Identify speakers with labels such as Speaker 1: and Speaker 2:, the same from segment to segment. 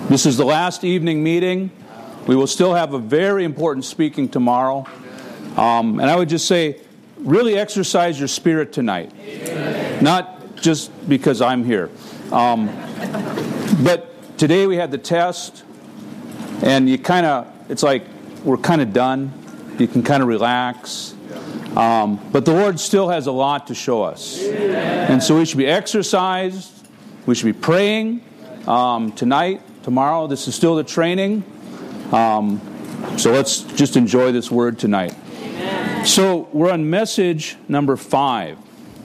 Speaker 1: This is the last evening meeting. We will still have a very important speaking tomorrow. And I would just say, really exercise your spirit tonight. Amen. Not just because I'm here. But today we had the test, and it's like we're kind of done. You can kind of relax. But the Lord still has a lot to show us. Amen. And so we should be exercised. We should be praying tonight, tomorrow. This is still the training. So let's just enjoy this word tonight. Amen. So we're on message number 5.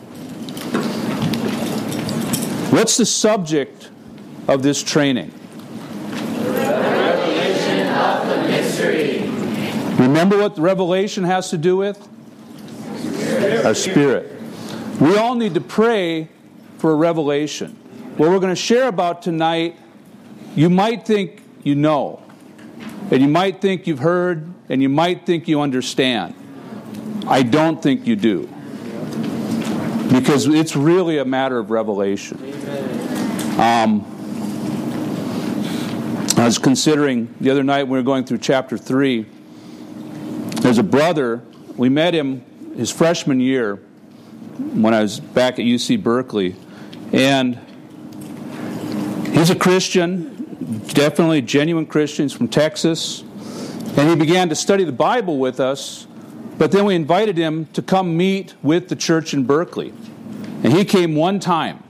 Speaker 1: What's the subject of this training?
Speaker 2: The revelation of the mystery.
Speaker 1: Remember what the revelation has to do with? Our spirit. We all need to pray for a revelation. What we're going to share about tonight, you might think you know, and you might think you've heard, and you might think you understand. I don't think you do. Because it's really a matter of revelation. I was considering the other night when we were going through chapter 3, there's a brother, we met him his freshman year when I was back at UC Berkeley, and he's a Christian, definitely a genuine Christian. He's from Texas, and he began to study the Bible with us, but then we invited him to come meet with the church in Berkeley, and he came one time,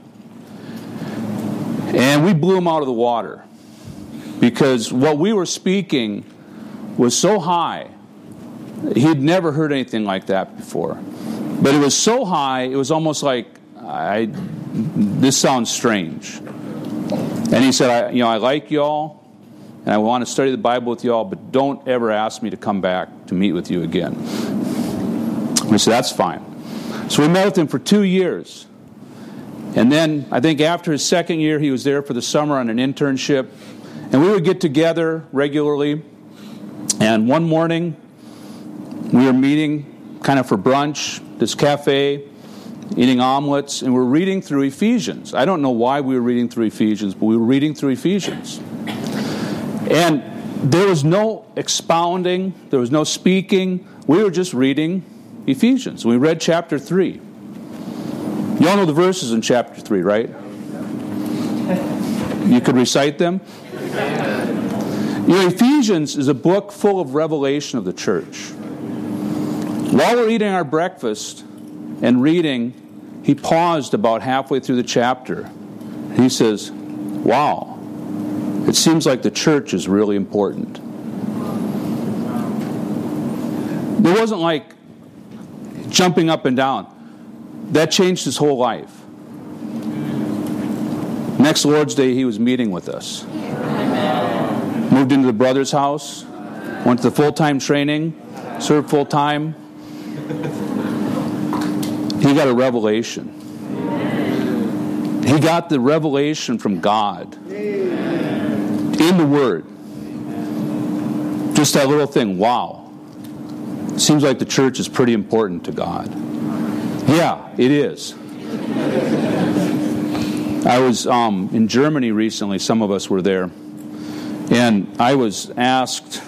Speaker 1: and we blew him out of the water, because what we were speaking was so high. He'd never heard anything like that before. But it was so high, it was almost like, this sounds strange. And he said, I like y'all, and I want to study the Bible with y'all, but don't ever ask me to come back to meet with you again. We said, that's fine. So we met with him for 2 years. And then, I think after his second year, he was there for the summer on an internship. And we would get together regularly. And one morning, we were meeting kind of for brunch, this cafe, eating omelets, and we're reading through Ephesians. I don't know why we were reading through Ephesians, but we were reading through Ephesians. And there was no expounding, there was no speaking. We were just reading Ephesians. We read chapter 3. You all know the verses in chapter 3, right? You could recite them? Ephesians is a book full of revelation of the church. While we're eating our breakfast and reading, he paused about halfway through the chapter. He says, wow, it seems like the church is really important. There wasn't like jumping up and down. That changed his whole life. Next Lord's Day, he was meeting with us. Moved into the brother's house, went to the full-time training, served full-time. He got a revelation. He got the revelation from God in the Word. Just that little thing, wow. Seems like the church is pretty important to God. Yeah, it is. I was in Germany recently, some of us were there, and I was asked,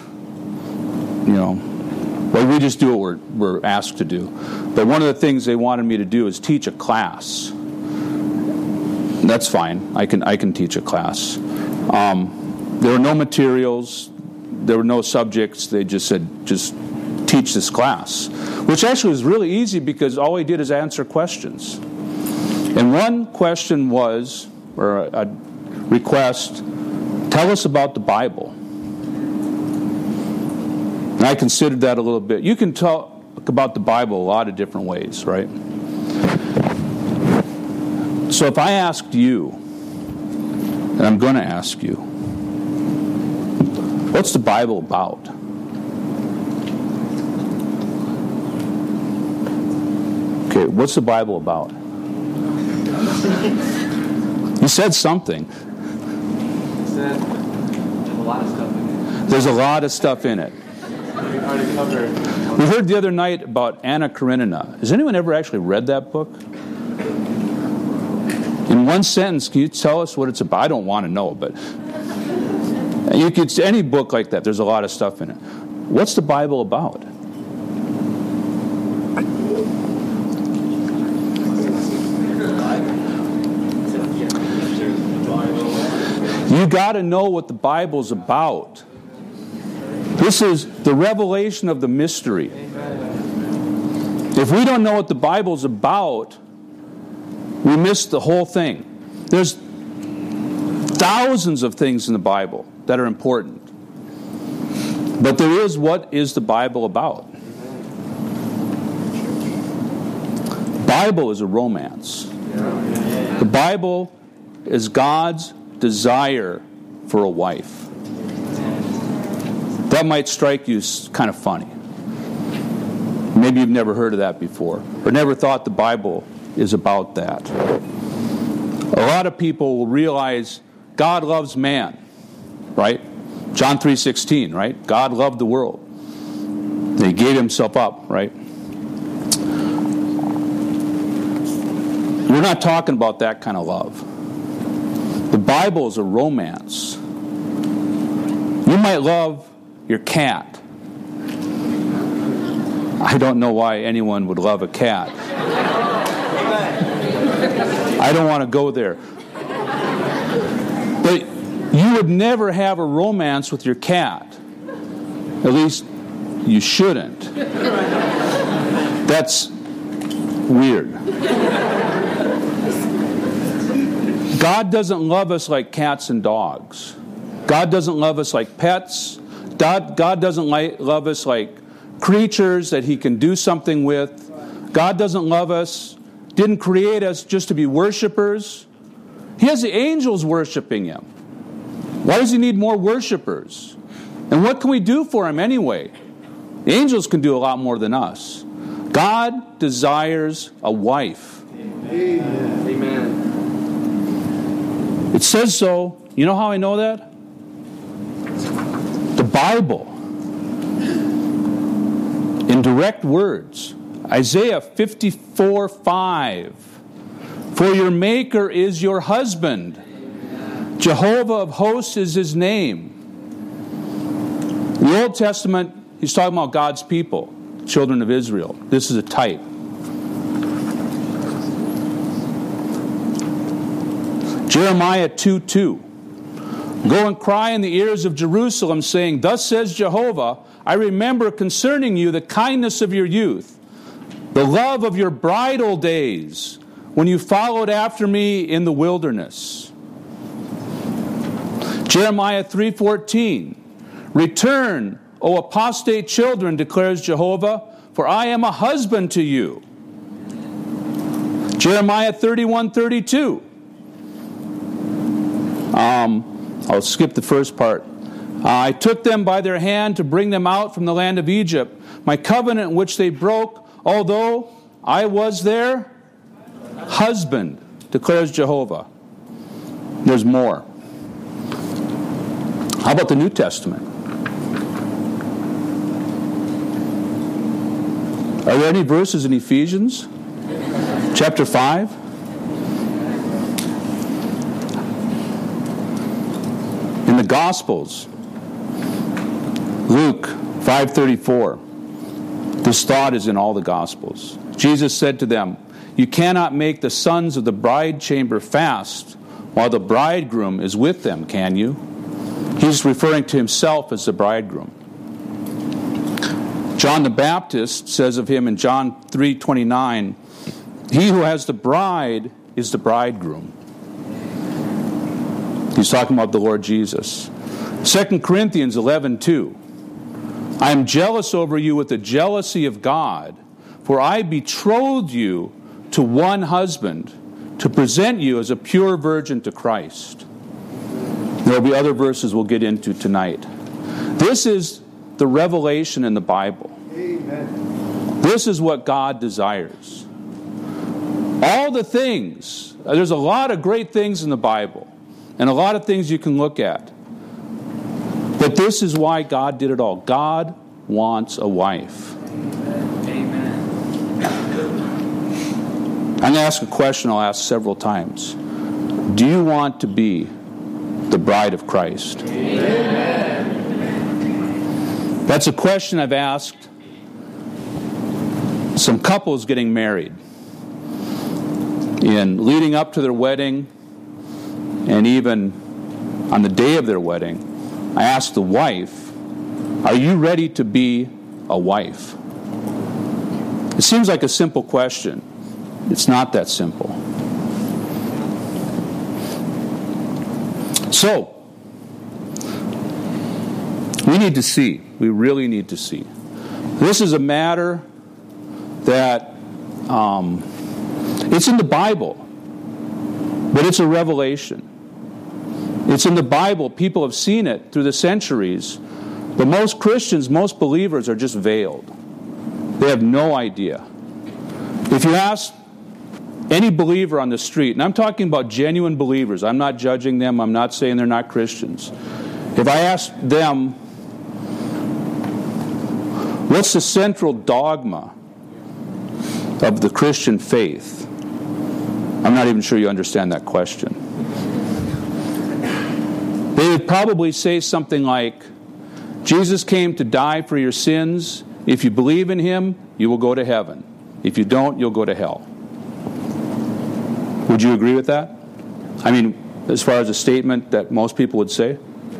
Speaker 1: well, we just do what we're asked to do. But one of the things they wanted me to do is teach a class. That's fine. I can teach a class. There were no materials. There were no subjects. They just said, just teach this class. Which actually was really easy because all we did is answer questions. And one question was, or a request, tell us about the Bible. And I considered that a little bit. You can talk about the Bible a lot of different ways, right? So if I asked you, and I'm going to ask you, what's the Bible about? Okay, what's the Bible about? You said something.
Speaker 3: You said there's a lot of stuff in it.
Speaker 1: There's a lot of stuff in it.
Speaker 3: We already covered.
Speaker 1: We heard the other night about Anna Karenina. Has anyone ever actually read that book? In one sentence, can you tell us what it's about? I don't want to know, but And you could any book like that. There's a lot of stuff in it. What's the Bible about? You got to know what the Bible's about. This is the revelation of the mystery. If we don't know what the Bible's about, we miss the whole thing. There's thousands of things in the Bible that are important. But there is what is the Bible about. The Bible is a romance. The Bible is God's desire for a wife. That might strike you as kind of funny. Maybe you've never heard of that before, or never thought the Bible is about that. A lot of people will realize God loves man, right? John 3:16, right? God loved the world. He gave himself up, right? We're not talking about that kind of love. The Bible is a romance. You might love your cat. I don't know why anyone would love a cat. I don't want to go there. But you would never have a romance with your cat. At least you shouldn't. That's weird. God doesn't love us like cats and dogs. God doesn't love us like pets. God doesn't love us like creatures that He can do something with. God doesn't love us, didn't create us just to be worshipers. He has the angels worshiping Him. Why does He need more worshipers? And what can we do for Him anyway? The angels can do a lot more than us. God desires a wife.
Speaker 3: Amen. Amen.
Speaker 1: It says so. You know how I know that? The Bible. In direct words. Isaiah 54:5. For your Maker is your husband. Jehovah of hosts is His name. In the Old Testament, He's talking about God's people, children of Israel. This is a type. Jeremiah 2:2. Go and cry in the ears of Jerusalem, saying, Thus says Jehovah, I remember concerning you the kindness of your youth, the love of your bridal days, when you followed after me in the wilderness. Jeremiah 3:14. Return, O apostate children, declares Jehovah, for I am a husband to you. Jeremiah 31:32. I'll skip the first part. I took them by their hand to bring them out from the land of Egypt, my covenant which they broke, although I was their husband, declares Jehovah. There's more. How about the New Testament? Are there any verses in Ephesians? Chapter 5? In the Gospels, Luke 5:34. This thought is in all the Gospels. Jesus said to them, You cannot make the sons of the bride chamber fast while the bridegroom is with them, can you? He's referring to himself as the bridegroom. John the Baptist says of him in John 3:29, He who has the bride is the bridegroom. He's talking about the Lord Jesus. 2 Corinthians 11:2. I am jealous over you with the jealousy of God, for I betrothed you to one husband to present you as a pure virgin to Christ. There will be other verses we'll get into tonight. This is the revelation in the Bible. Amen. This is what God desires. All the things, there's a lot of great things in the Bible, and a lot of things you can look at. But this is why God did it all. God wants a wife.
Speaker 3: Amen.
Speaker 1: I'm going to ask a question I'll ask several times. Do you want to be the bride of Christ? Amen. That's a question I've asked some couples getting married. In leading up to their wedding, and even on the day of their wedding, I asked the wife, are you ready to be a wife? It seems like a simple question. It's not that simple. So, we need to see. We really need to see. This is a matter that it's in the Bible, but it's a revelation. It's in the Bible. People have seen it through the centuries. But most Christians, most believers are just veiled. They have no idea. If you ask any believer on the street, and I'm talking about genuine believers, I'm not judging them, I'm not saying they're not Christians. If I ask them, what's the central dogma of the Christian faith? I'm not even sure you understand that question. They would probably say something like, Jesus came to die for your sins. If you believe in Him, you will go to heaven. If you don't, you'll go to hell. Would you agree with that? I mean, as far as a statement that most people would say?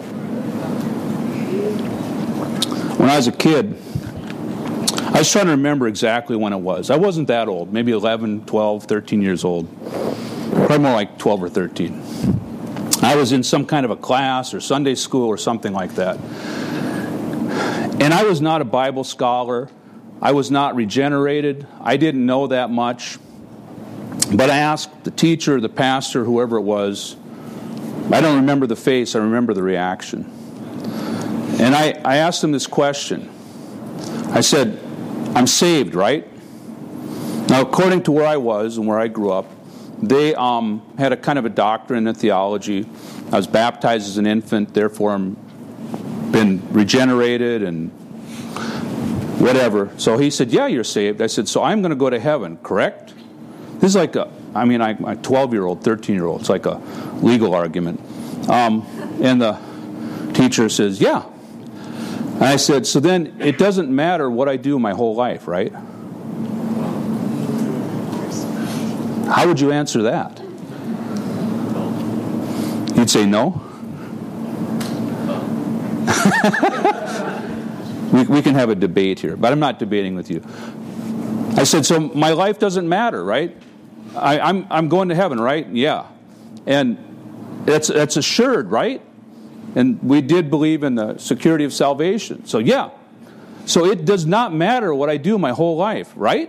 Speaker 1: When I was a kid, I was trying to remember exactly when it was. I wasn't that old, maybe 11, 12, 13 years old. Probably more like 12 or 13. I was in some kind of a class or Sunday school or something like that. And I was not a Bible scholar. I was not regenerated. I didn't know that much. But I asked the teacher, the pastor, whoever it was. I don't remember the face. I remember the reaction. And I asked him this question. I said, I'm saved, right? Now, according to where I was and where I grew up, they had a kind of a doctrine and theology. I was baptized as an infant, therefore I'm been regenerated and whatever. So he said, yeah, you're saved. I said, so I'm going to go to heaven, correct? This is like a 12-year-old, 13-year-old. It's like a legal argument. And the teacher says, yeah. And I said, so then it doesn't matter what I do my whole life, right? How would you answer that? You'd say no? We can have a debate here, but I'm not debating with you. I said, so my life doesn't matter, right? I'm going to heaven, right? Yeah. And that's assured, right? And we did believe in the security of salvation. So yeah. So it does not matter what I do my whole life, right?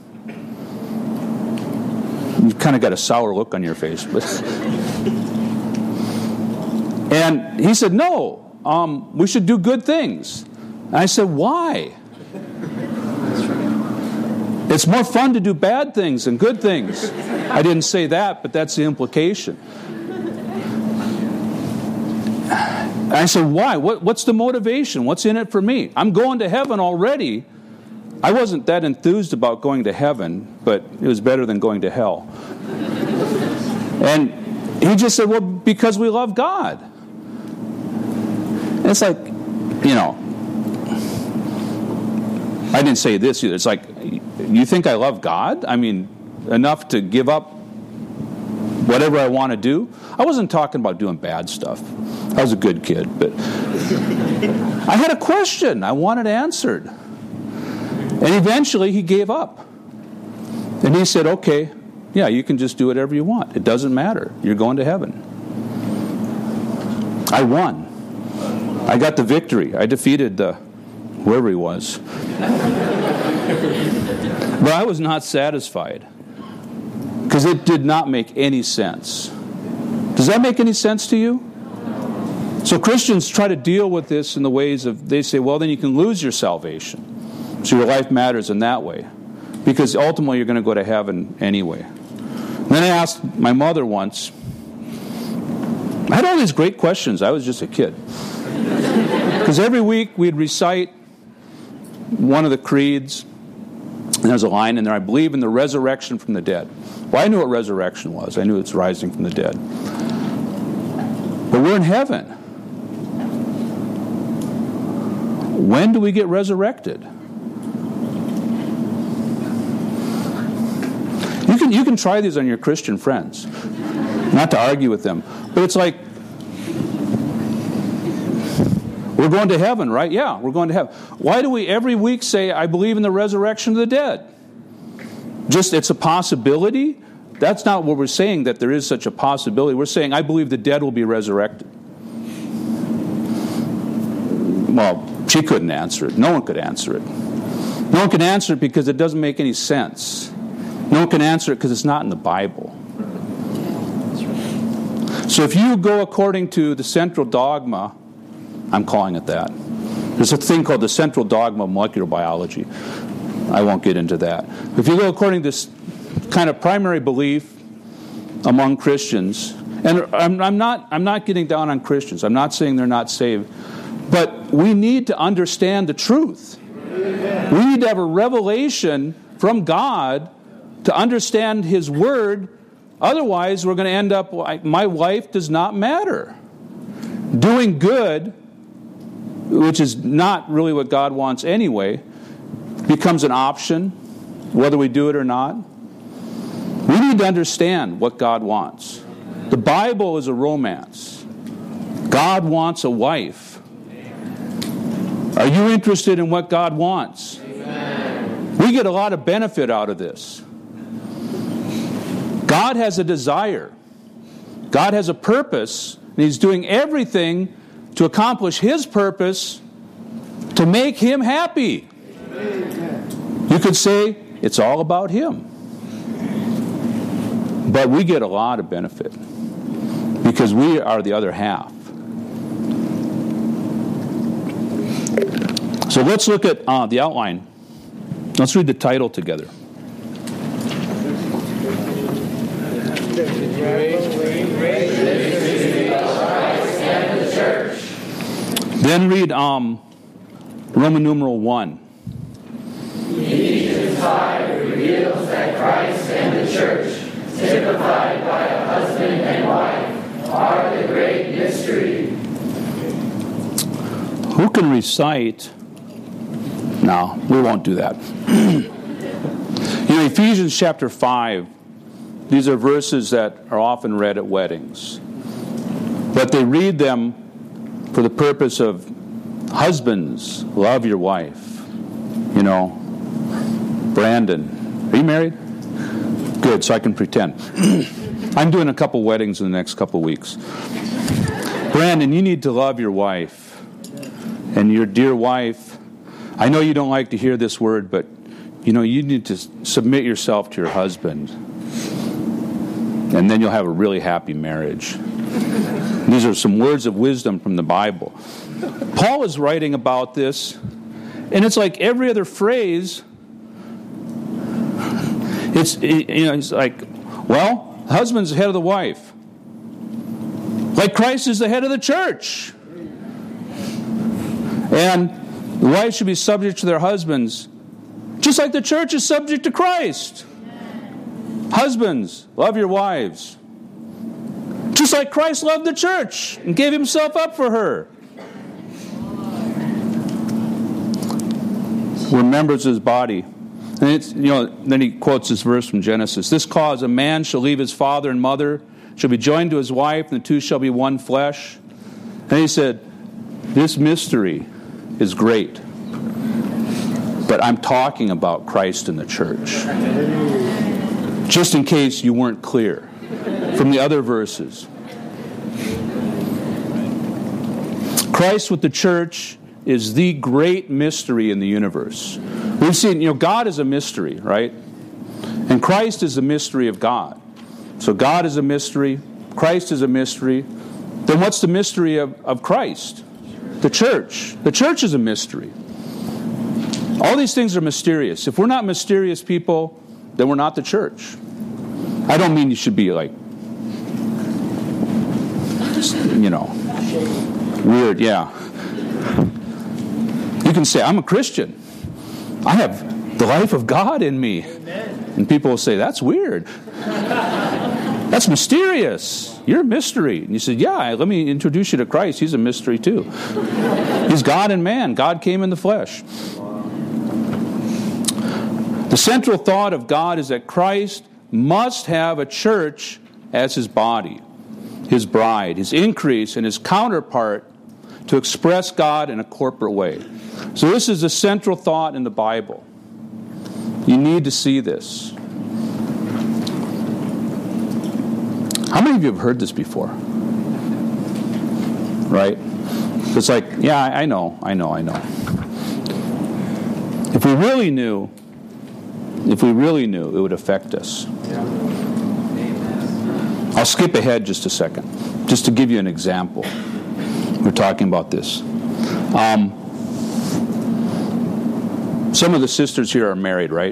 Speaker 1: You've kind of got a sour look on your face. But and he said, no, we should do good things. And I said, why? It's more fun to do bad things than good things. I didn't say that, but that's the implication. And I said, why? What's the motivation? What's in it for me? I'm going to heaven already. I wasn't that enthused about going to heaven, but it was better than going to hell. And he just said, well, because we love God. And it's like, I didn't say this either. It's like, you think I love God? I mean, enough to give up whatever I want to do? I wasn't talking about doing bad stuff. I was a good kid, but I had a question I wanted answered. And eventually he gave up. And he said, okay, yeah, you can just do whatever you want. It doesn't matter. You're going to heaven. I won. I got the victory. I defeated whoever he was. But I was not satisfied because it did not make any sense. Does that make any sense to you? So Christians try to deal with this in the ways of, they say, well, then you can lose your salvation. So your life matters in that way. Because ultimately you're going to go to heaven anyway. And then I asked my mother once, I had all these great questions. I was just a kid. Because every week we'd recite one of the creeds, and there's a line in there, I believe in the resurrection from the dead. Well, I knew what resurrection was. I knew it's rising from the dead. But we're in heaven. When do we get resurrected? You can try these on your Christian friends. Not to argue with them. But it's like, we're going to heaven, right? Yeah, we're going to heaven. Why do we every week say, I believe in the resurrection of the dead? Just, it's a possibility? That's not what we're saying, that there is such a possibility. We're saying, I believe the dead will be resurrected. Well, she couldn't answer it. No one could answer it. No one can answer it because it doesn't make any sense. No one can answer it because it's not in the Bible. So if you go according to the central dogma, I'm calling it that. There's a thing called the central dogma of molecular biology. I won't get into that. If you go according to this kind of primary belief among Christians, and I'm not getting down on Christians. I'm not saying they're not saved. But we need to understand the truth. We need to have a revelation from God to understand His Word. Otherwise, we're going to end up like, my life does not matter. Doing good, which is not really what God wants anyway, becomes an option, whether we do it or not. We need to understand what God wants. The Bible is a romance. God wants a wife. Are you interested in what God wants? Amen. We get a lot of benefit out of this. God has a desire. God has a purpose, and He's doing everything to accomplish His purpose to make Him happy. Amen. You could say it's all about Him. But we get a lot of benefit because we are the other half. So let's look at the outline. Let's read the title together. Then read Roman numeral 1.
Speaker 2: Ephesians 5 reveals that Christ and the church, typified by a husband and wife, are the great mystery.
Speaker 1: Who can recite? No, we won't do that. Ephesians chapter 5, these are verses that are often read at weddings. But they read them for the purpose of husbands, love your wife. Brandon, are you married? Good, so I can pretend. I'm doing a couple weddings in the next couple weeks. Brandon, you need to love your wife. And your dear wife, I know you don't like to hear this word, but you need to submit yourself to your husband. And then you'll have a really happy marriage. These are some words of wisdom from the Bible. Paul is writing about this, and it's like every other phrase. It's like, well, the husband's the head of the wife. Like Christ is the head of the church. And the wives should be subject to their husbands, just like the church is subject to Christ. Husbands, love your wives. Just like Christ loved the church and gave Himself up for her. We're members of His body. And it's, then he quotes this verse from Genesis. This cause, a man shall leave his father and mother, shall be joined to his wife, and the two shall be one flesh. And he said, this mystery is great. But I'm talking about Christ and the church. Just in case you weren't clear from the other verses. Christ with the church is the great mystery in the universe. We've seen, God is a mystery, right? And Christ is the mystery of God. So God is a mystery, Christ is a mystery. Then what's the mystery of Christ? The church. The church is a mystery. All these things are mysterious. If we're not mysterious people, then we're not the church. I don't mean you should be like, weird, yeah. You can say, I'm a Christian. I have the life of God in me. Amen. And people will say, that's weird. That's mysterious. You're a mystery. And you said, yeah, let me introduce you to Christ. He's a mystery too. He's God and man. God came in the flesh. The central thought of God is that Christ must have a church as his body, his bride, his increase, and his counterpart to express God in a corporate way. So this is the central thought in the Bible. You need to see this. How many of you have heard this before? Right? It's like, yeah, I know. If we really knew, it would affect us. I'll skip ahead just a second, just to give you an example. We're talking about this. Some of the sisters here are married, right?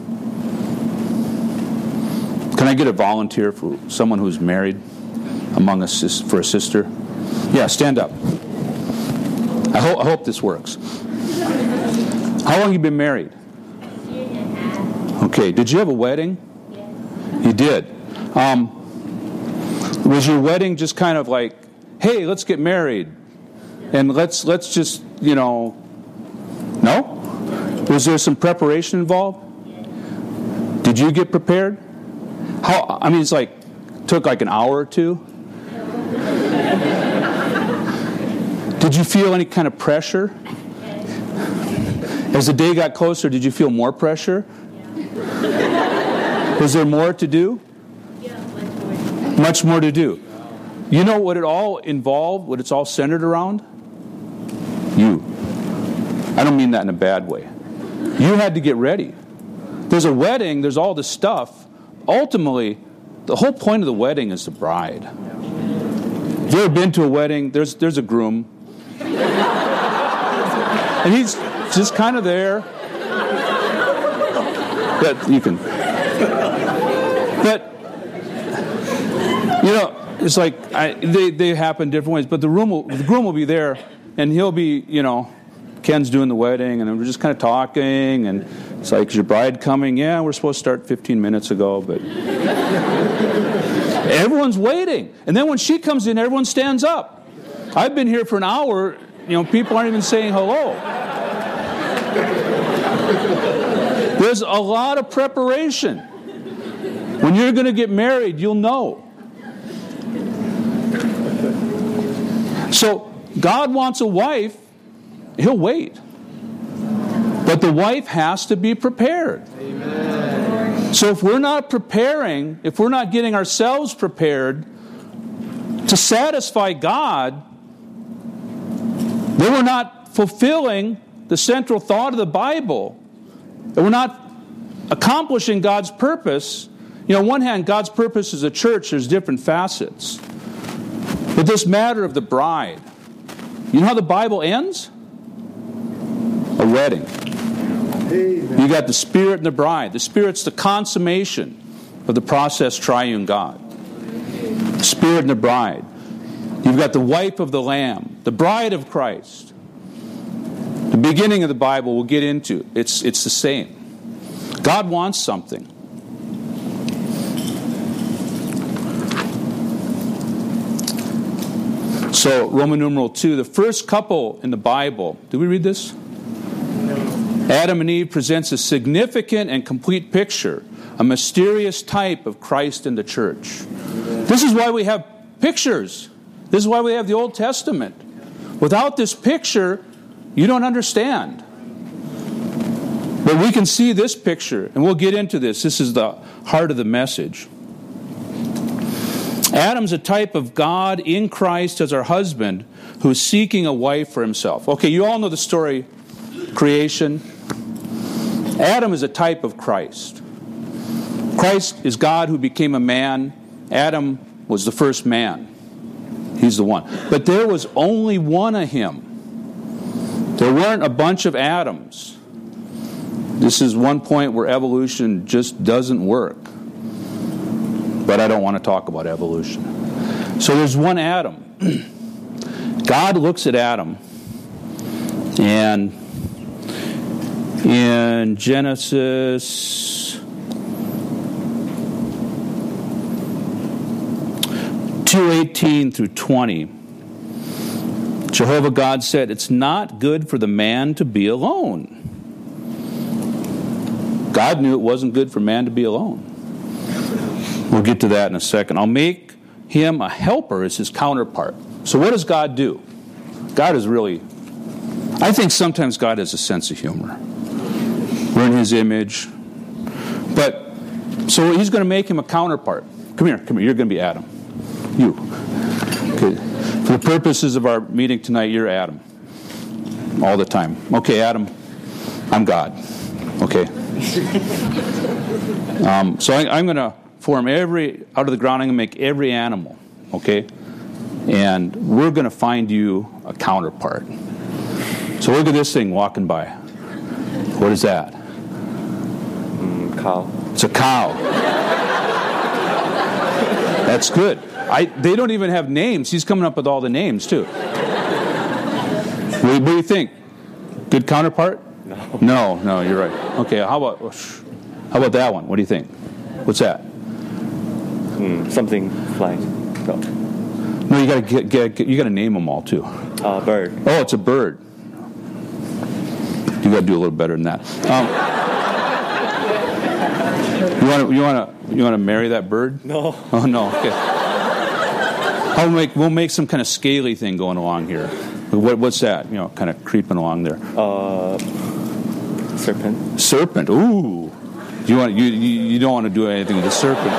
Speaker 1: Can I get a volunteer for someone who's married among us for a sister? Yeah, stand up. I hope this works. How long have you been married? Okay, did you have a wedding?
Speaker 4: Yes.
Speaker 1: You did. Was your wedding just kind of like, hey, let's get married, and let's just, no? Was there some preparation involved? Did you get prepared? It's like, took like an hour or two? Did you feel any kind of pressure? As the day got closer, did you feel more pressure? Was there more to do? Much more to do. You know what it all involved, what it's all centered around? You. I don't mean that in a bad way. You had to get ready. There's a wedding, there's all this stuff. Ultimately, the whole point of the wedding is the bride. Have you ever been to a wedding? There's a groom. And he's just kind of there. But you can. But, it's like they happen different ways. But the groom will be there, and he'll be, Ken's doing the wedding, and we're just kind of talking, and it's like, is your bride coming? Yeah, we're supposed to start 15 minutes ago, but everyone's waiting. And then when she comes in, everyone stands up. I've been here for an hour, people aren't even saying hello. There's a lot of preparation. When you're going to get married, you'll know. So God wants a wife, he'll wait. But the wife has to be prepared. Amen. So if we're not preparing, if we're not getting ourselves prepared to satisfy God, then we're not fulfilling the central thought of the Bible. And we're not accomplishing God's purpose. On one hand, God's purpose as a church, there's different facets. But this matter of the bride, you know how the Bible ends? A wedding. Amen. You got the Spirit and the bride. The Spirit's the consummation of the process triune God. The Spirit and the bride. You've got the wife of the Lamb, the bride of Christ. The beginning of the Bible we'll get into. It's the same. God wants something. So, Roman numeral 2, the first couple in the Bible. Did we read this? Adam and Eve presents a significant and complete picture, a mysterious type of Christ and the church. This is why we have pictures. This is why we have the Old Testament. Without this picture, you don't understand. But we can see this picture, and we'll get into this. This is the heart of the message. Adam's a type of God in Christ as our husband who is seeking a wife for himself. Okay, you all know the story, creation. Adam is a type of Christ. Christ is God who became a man. Adam was the first man. He's the one. But there was only one of him. There weren't a bunch of Adams. This is one point where evolution just doesn't work. But I don't want to talk about evolution. So there's one Adam. God looks at Adam, and in Genesis 2, 2:18 through 20. Jehovah God said, "It's not good for the man to be alone." God knew it wasn't good for man to be alone. We'll get to that in a second. "I'll make him a helper as his counterpart." So what does God do? God is really, I think sometimes God has a sense of humor. We're in his image. But, so he's going to make him a counterpart. Come here, you're going to be Adam. You. Okay. For the purposes of our meeting tonight, you're Adam. All the time. Okay, Adam, I'm God. Okay. So I'm going to form out of the ground, I'm going to make every animal. Okay? And we're going to find you a counterpart. So look at this thing walking by. What is that?
Speaker 3: Cow.
Speaker 1: It's a cow. That's good. They don't even have names. He's coming up with all the names, too. What do you think? Good counterpart? No, you're right. Okay, how about that one? What do you think? What's that?
Speaker 3: Something flying.
Speaker 1: No, you got to name them all, too.
Speaker 3: Bird.
Speaker 1: Oh, it's a bird. You got to do a little better than that. You want to marry that bird?
Speaker 3: No.
Speaker 1: Oh no. Okay. We'll make some kind of scaly thing going along here. What's that? Kind of creeping along there.
Speaker 3: Serpent.
Speaker 1: Serpent. Ooh. You don't want to do anything with the serpent.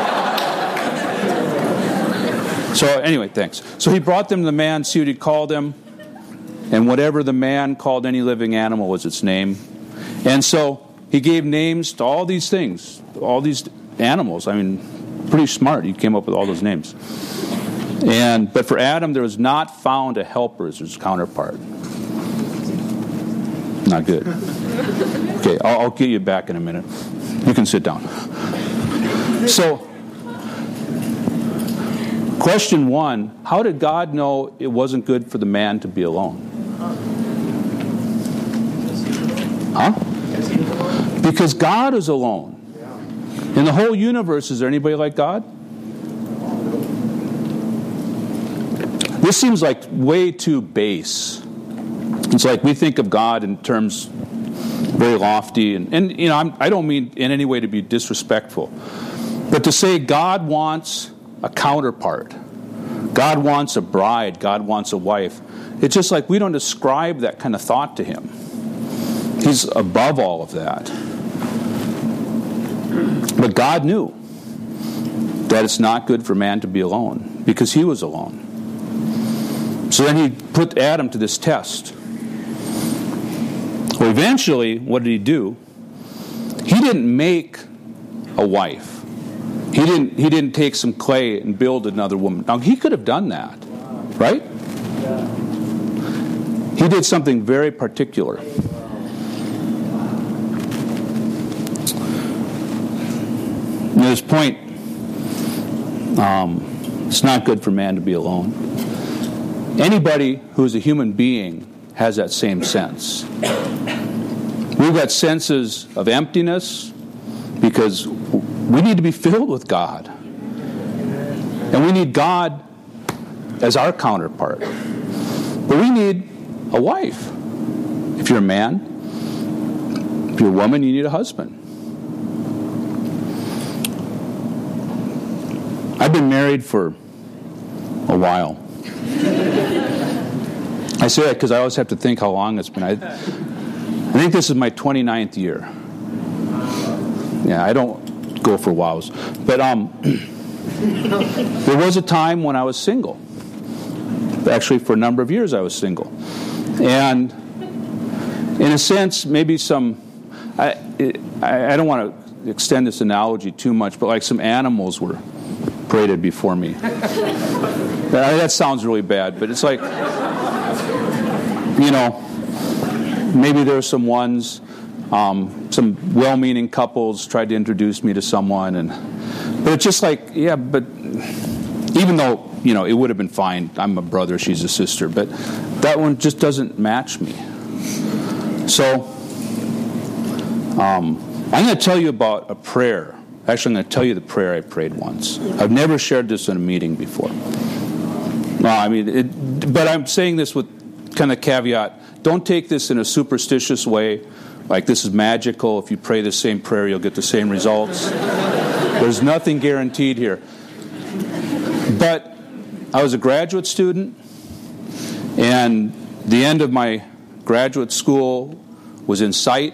Speaker 1: So anyway, thanks. So he brought them to the man, see what he called them, and whatever the man called any living animal was its name. And so he gave names to all these things, all these animals. I mean, pretty smart. He came up with all those names. But for Adam, there was not found a helper as his counterpart. Not good. Okay, I'll get you back in a minute. You can sit down. So, question 1, how did God know it wasn't good for the man to be alone? Huh? Because God is alone. In the whole universe, is there anybody like God? This seems like way too base. It's like we think of God in terms very lofty, and I don't mean in any way to be disrespectful, but to say God wants a counterpart, God wants a bride, God wants a wife, it's just like we don't ascribe that kind of thought to him. He's above all of that. But God knew that it's not good for man to be alone because he was alone. So then he put Adam to this test. Well, eventually, what did he do? He didn't make a wife. He didn't take some clay and build another woman. Now, he could have done that, right? He did something very particular. At this point, it's not good for man to be alone. Anybody who is a human being has that same sense. We've got senses of emptiness because we need to be filled with God. And we need God as our counterpart. But we need a wife. If you're a man, if you're a woman, you need a husband. I've been married for a while. I say that because I always have to think how long it's been. I think this is my 29th year. Yeah, I don't go for wows. But there was a time when I was single. Actually, for a number of years I was single. And in a sense, maybe I don't want to extend this analogy too much, but like some animals were paraded before me. That sounds really bad, but it's like, maybe there's some ones, some well-meaning couples tried to introduce me to someone, but it's just like, yeah, but even though, it would have been fine, I'm a brother, she's a sister, but that one just doesn't match me. So, I'm going to tell you about a prayer. Actually, I'm going to tell you the prayer I prayed once. I've never shared this in a meeting before. Well, I mean, but I'm saying this with kind of caveat. Don't take this in a superstitious way, like this is magical. If you pray the same prayer, you'll get the same results. There's nothing guaranteed here. But I was a graduate student, and the end of my graduate school was in sight.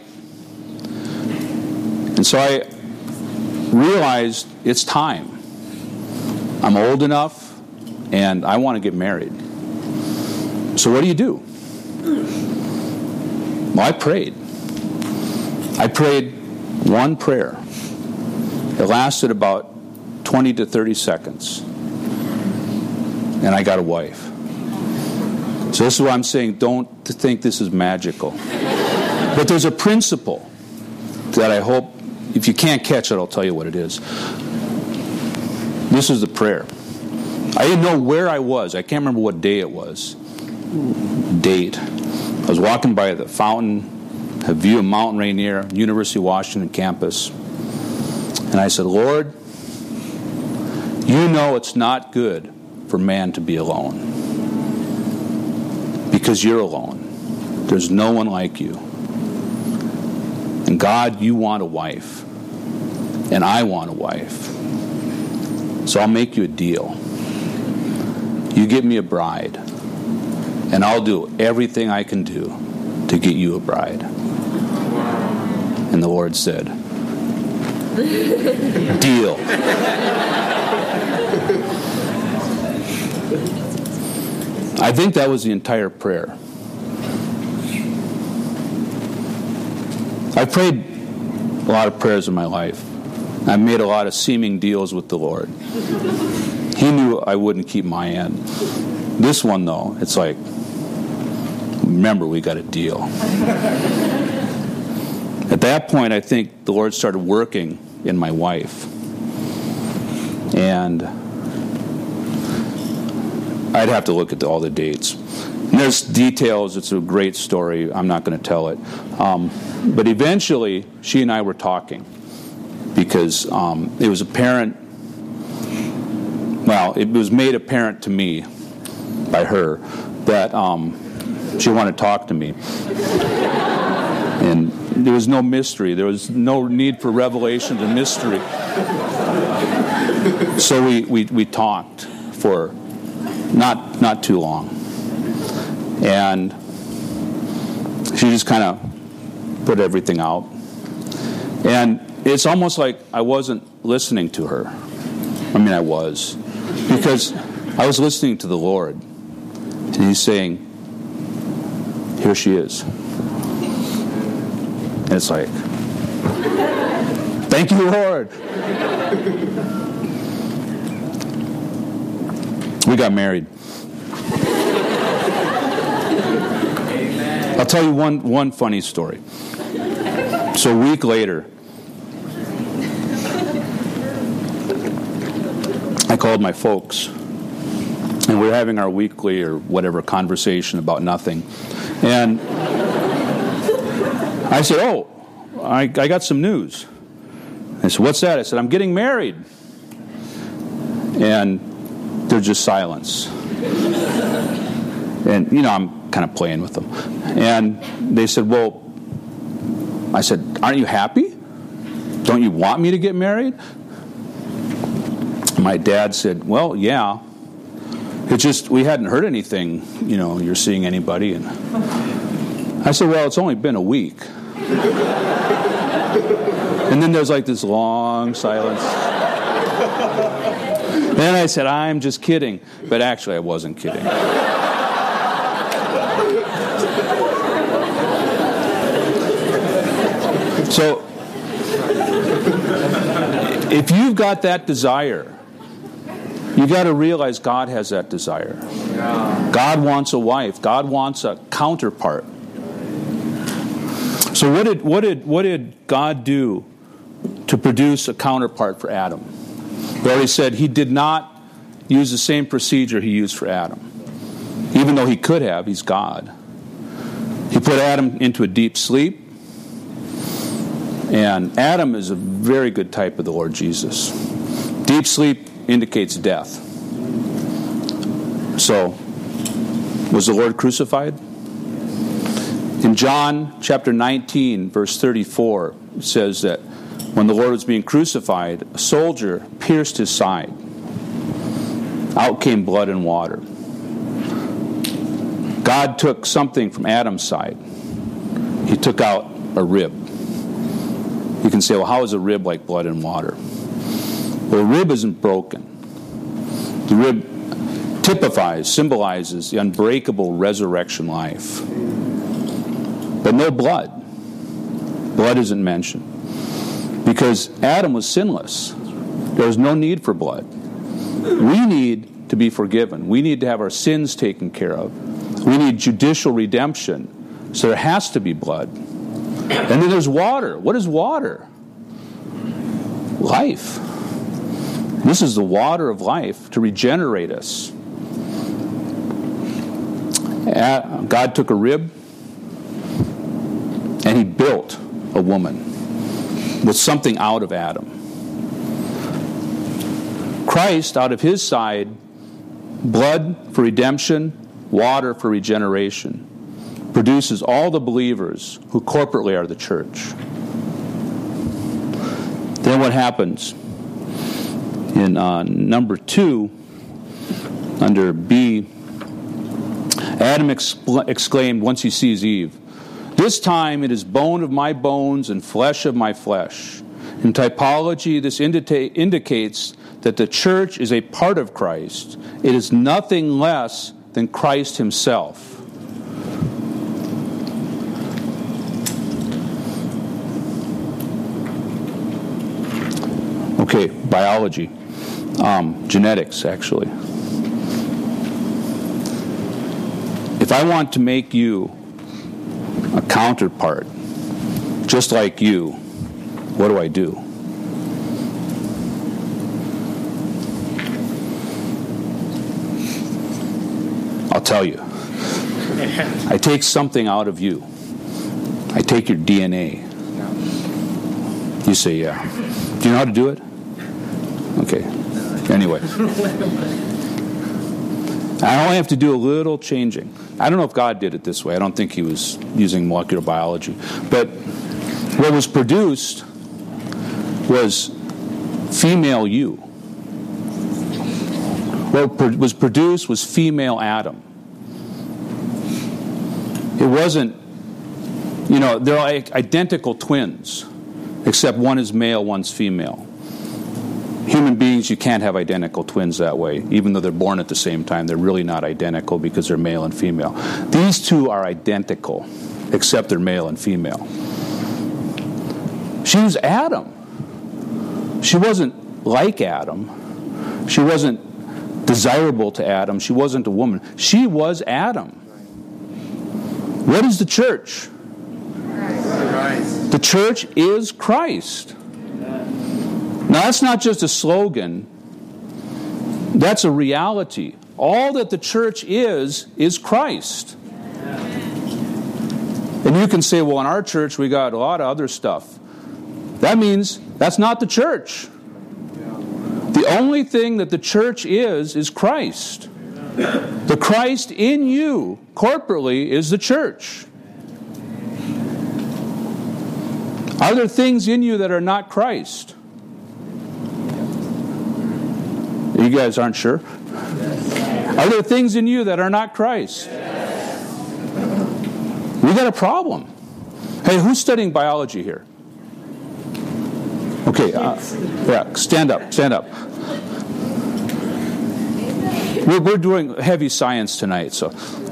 Speaker 1: And so I realized it's time. I'm old enough, and I want to get married. So what do? Well, I prayed. I prayed one prayer. It lasted about 20 to 30 seconds. And I got a wife. So this is what I'm saying. Don't think this is magical. But there's a principle that I hope, if you can't catch it, I'll tell you what it is. This is the prayer. I didn't know where I was. I can't remember what day it was. I was walking by the fountain, a view of Mount Rainier, University of Washington campus. And I said, Lord, you know it's not good for man to be alone. Because you're alone. There's no one like you. And God, you want a wife. And I want a wife. So I'll make you a deal. You get me a bride. And I'll do everything I can do to get you a bride. And the Lord said, deal. I think that was the entire prayer. I've prayed a lot of prayers in my life. I've made a lot of seeming deals with the Lord. He knew I wouldn't keep my end. This one, though, it's like, remember, we got a deal. At that point, I think the Lord started working in my wife. And I'd have to look at all the dates. And there's details. It's a great story. I'm not going to tell it. But eventually, she and I were talking because it was apparent, well, it was made apparent to me by her that she wanted to talk to me. And there was no mystery. There was no need for revelations and mystery. So we talked for not too long. And she just kind of put everything out. And it's almost like I wasn't listening to her. I mean, I was. Because I was listening to the Lord. And He's saying, here she is. And it's like, thank you, Lord. We got married. I'll tell you one funny story. So a week later, I called my folks, and we were having our weekly or whatever conversation about nothing. And I said, oh, I got some news. I said, what's that? I said, I'm getting married. And there's just silence. And, I'm kind of playing with them. And they said, well, I said, aren't you happy? Don't you want me to get married? My dad said, well, yeah. It's just, we hadn't heard anything, you're seeing anybody. And I said, well, it's only been a week. And then there's like this long silence. Then I said, I'm just kidding. But actually, I wasn't kidding. So, if you've got that desire, you got to realize God has that desire. God wants a wife. God wants a counterpart. So what did God do to produce a counterpart for Adam? We already said He did not use the same procedure He used for Adam. Even though He could have, He's God. He put Adam into a deep sleep. And Adam is a very good type of the Lord Jesus. Deep sleep indicates death. So, was the Lord crucified? In John chapter 19, verse 34, it says that when the Lord was being crucified, a soldier pierced his side. Out came blood and water. God took something from Adam's side. He took out a rib. You can say, well, how is a rib like blood and water? Well, a rib isn't broken. The rib typifies, symbolizes the unbreakable resurrection life. But no blood. Blood isn't mentioned. Because Adam was sinless. There was no need for blood. We need to be forgiven. We need to have our sins taken care of. We need judicial redemption. So there has to be blood. And then there's water. What is water? Life. This is the water of life to regenerate us. God took a rib and he built a woman with something out of Adam. Christ, out of his side, blood for redemption, water for regeneration, produces all the believers who corporately are the church. Then what happens? In number 2, under B, Adam exclaimed once he sees Eve, "This time it is bone of my bones and flesh of my flesh." In typology, this indicates that the church is a part of Christ. It is nothing less than Christ himself. Okay, biology. Genetics, actually. If I want to make you a counterpart, just like you, what do? I'll tell you. I take something out of you. I take your DNA. You say, yeah. Do you know how to do it? Okay. Anyway. I only have to do a little changing. I don't know if God did it this way. I don't think he was using molecular biology. But what was produced was female you. What was produced was female Adam. It wasn't, they're like identical twins, except one is male, one's female. Human beings, you can't have identical twins that way. Even though they're born at the same time, they're really not identical because they're male and female. These two are identical, except they're male and female. She was Adam. She wasn't like Adam. She wasn't desirable to Adam. She wasn't a woman. She was Adam. What is the church? Christ. The church is Christ. Now, that's not just a slogan. That's a reality. All that the church is Christ. And you can say, well, in our church, we got a lot of other stuff. That means that's not the church. The only thing that the church is Christ. The Christ in you, corporately, is the church. Are there things in you that are not Christ? You guys aren't sure? Are there things in you that are not Christ? We got a problem. Hey, who's studying biology here? Okay, stand up. We're doing heavy science tonight, so.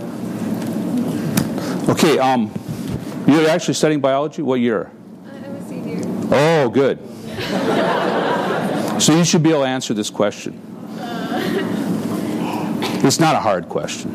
Speaker 1: Okay, you're actually studying biology? What year?
Speaker 4: I'm a senior.
Speaker 1: Oh, good. So you should be able to answer this question. It's not a hard question.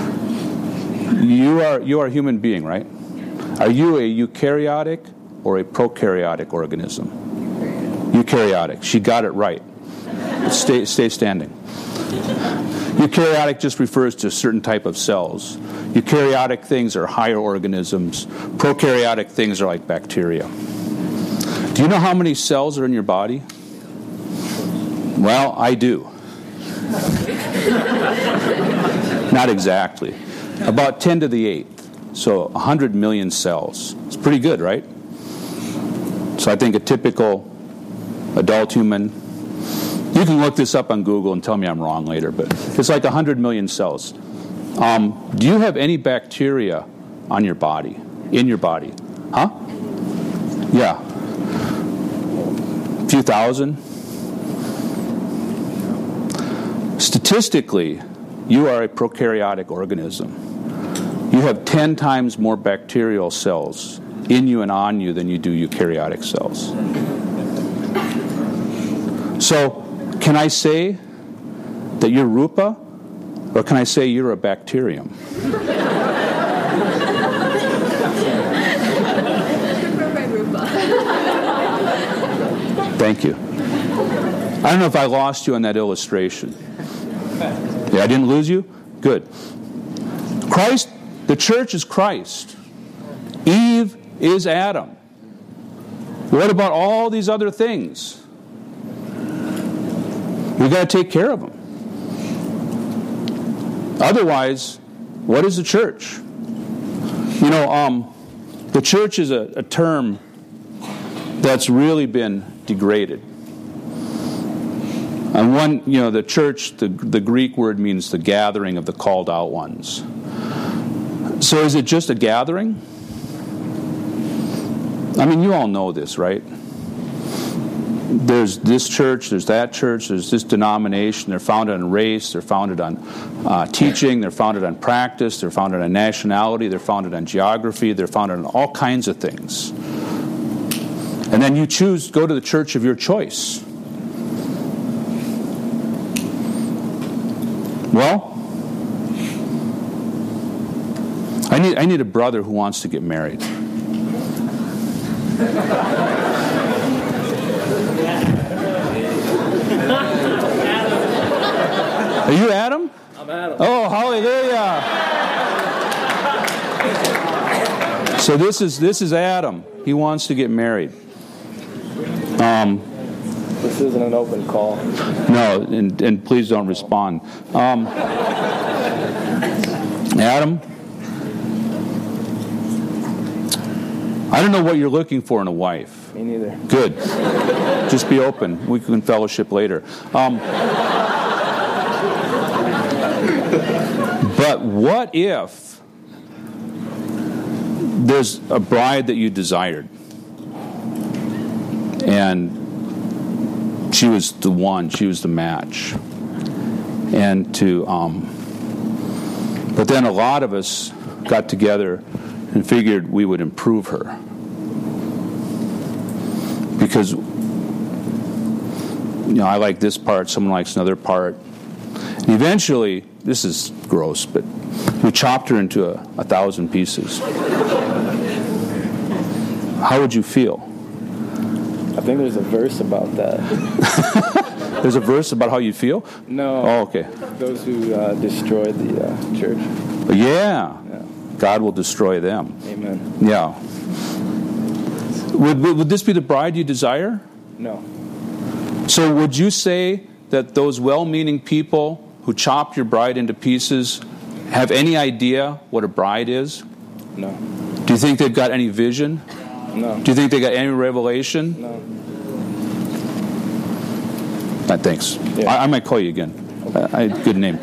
Speaker 1: You are a human being, right? Are you a eukaryotic or a prokaryotic organism? Eukaryotic. She got it right. Stay standing. Eukaryotic just refers to a certain type of cells. Eukaryotic things are higher organisms. Prokaryotic things are like bacteria. Do you know how many cells are in your body? Well, I do. Not exactly. About 10 to the 8th. So 100 million cells. It's pretty good, right? So I think a typical adult human, you can look this up on Google and tell me I'm wrong later, but it's like 100 million cells. Do you have any bacteria on your body, in your body? Huh? Yeah. A few thousand? Statistically, you are a prokaryotic organism. You have 10 times more bacterial cells in you and on you than you do eukaryotic cells. So, can I say that you're Rupa, or can I say you're a bacterium? Thank you. I don't know if I lost you on that illustration. Yeah, I didn't lose you? Good. Christ, the church is Christ. Eve is Adam. What about all these other things? We've got to take care of them. Otherwise, what is the church? You know, the church is a term that's really been degraded. And one, you know, the church, the Greek word means the gathering of the called out ones. So is it just a gathering? I mean, you all know this, right? There's this church, there's that church, there's this denomination. They're founded on race, they're founded on teaching, they're founded on practice, they're founded on nationality, they're founded on geography, they're founded on all kinds of things. And then you choose to go to the church of your choice. Well, I need a brother who wants to get married. Are you Adam?
Speaker 3: I'm Adam.
Speaker 1: Oh, hallelujah! So this is Adam. He wants to get married.
Speaker 3: This isn't an open call.
Speaker 1: No, and please don't respond. Adam, I don't know what you're looking for in a wife.
Speaker 3: Me neither.
Speaker 1: Good. Just be open. We can fellowship later. But what if there's a bride that you desired, and she was the one, she was the match, and but then a lot of us got together and figured we would improve her, because I like this part, someone likes another part, and eventually, this is gross, but we chopped her into 1,000 pieces. How would you feel?
Speaker 3: I think there's a verse about that.
Speaker 1: There's a verse about how you feel?
Speaker 3: No.
Speaker 1: Oh, okay.
Speaker 3: Those who destroyed the church.
Speaker 1: Yeah. God will destroy them.
Speaker 3: Amen.
Speaker 1: Yeah. Would this be the bride you desire?
Speaker 3: No.
Speaker 1: So would you say that those well-meaning people who chopped your bride into pieces have any idea what a bride is?
Speaker 3: No.
Speaker 1: Do you think they've got any vision?
Speaker 3: No.
Speaker 1: Do you think they got any revelation?
Speaker 3: No.
Speaker 1: Thanks.
Speaker 3: Yeah.
Speaker 1: I might call you again. Good name.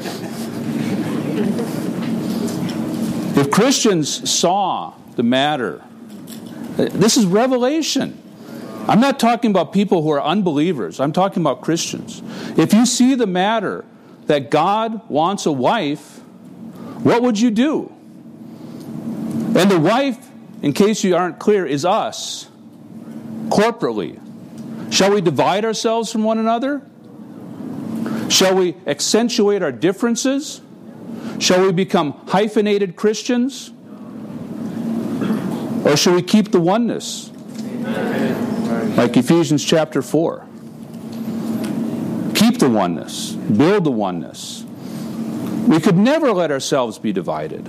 Speaker 1: If Christians saw the matter, this is revelation. I'm not talking about people who are unbelievers. I'm talking about Christians. If you see the matter that God wants a wife, what would you do? And the wife, in case you aren't clear, is us, corporately. Shall we divide ourselves from one another? Shall we accentuate our differences? Shall we become hyphenated Christians? Or shall we keep the oneness? Like Ephesians chapter 4. Keep the oneness. Build the oneness. We could never let ourselves be divided.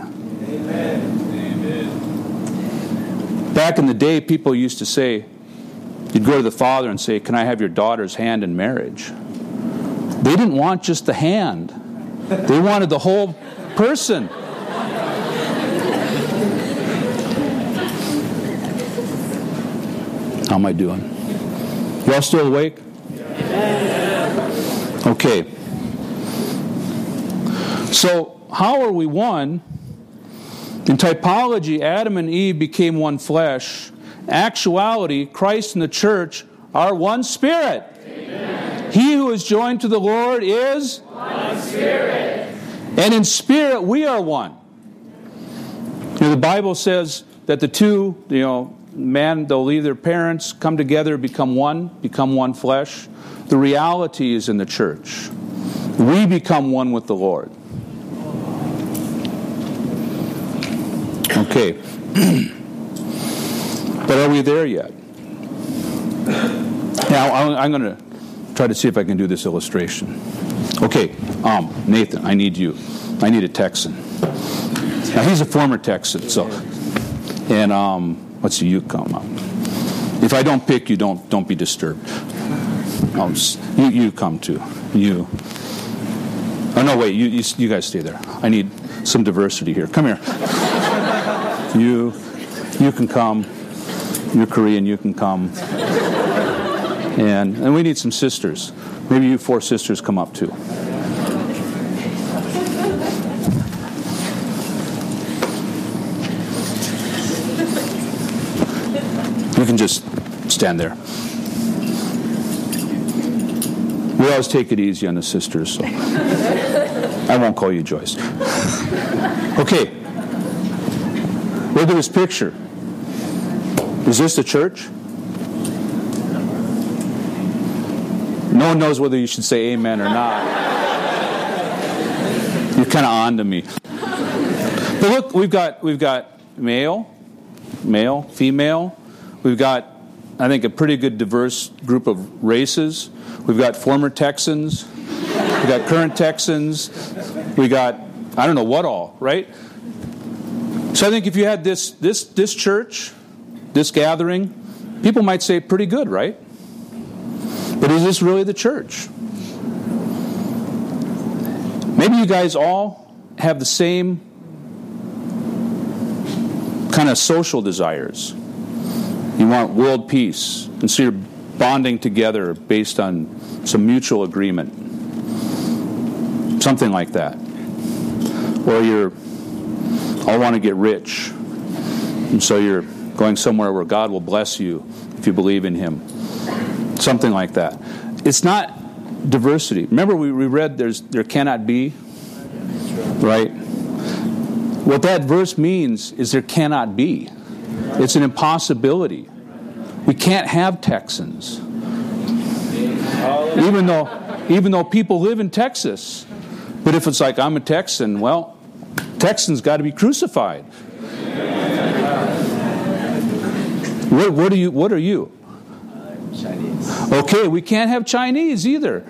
Speaker 1: Back in the day, people used to say, you'd go to the father and say, can I have your daughter's hand in marriage? They didn't want just the hand. They wanted the whole person. How am I doing? Y'all still awake? Okay. So, how are we one? In typology, Adam and Eve became one flesh. Actuality, Christ and the church are one spirit. Amen. He who is joined to the Lord is one spirit. And in spirit we are one. The Bible says that the two, man, they'll leave their parents, come together, become one flesh. The reality is in the church. We become one with the Lord. Okay. But are we there yet? Now, I'm going to try to see if I can do this illustration. Okay, Nathan, I need you. I need a Texan. Now, he's a former Texan, so... And, let's see, you come up. If I don't pick you, don't be disturbed. You come too. You. Oh, no, wait, you guys stay there. I need some diversity here. Come here. You can come. You're Korean, you can come. And we need some sisters. Maybe you 4 sisters come up too. You can just stand there. We always take it easy on the sisters, so I won't call you Joyce. Okay. Look at this picture. Is this the church? No one knows whether you should say amen or not. You're kind of on to me. But look, we've got male, female. We've got, I think, a pretty good diverse group of races. We've got former Texans. We've got current Texans. We got, I don't know what all, right? So I think if you had this church, this gathering, people might say pretty good, right? But is this really the church? Maybe you guys all have the same kind of social desires. You want world peace, and so you're bonding together based on some mutual agreement. Something like that. Or you're all want to get rich, and so you're going somewhere where God will bless you if you believe in Him. Something like that. It's not diversity. Remember we read there cannot be, right? What that verse means is there cannot be. It's an impossibility. We can't have Texans. Even though people live in Texas. But if it's like, I'm a Texan, well, Texans got to be crucified. What are you? Chinese. Okay, we can't have Chinese either.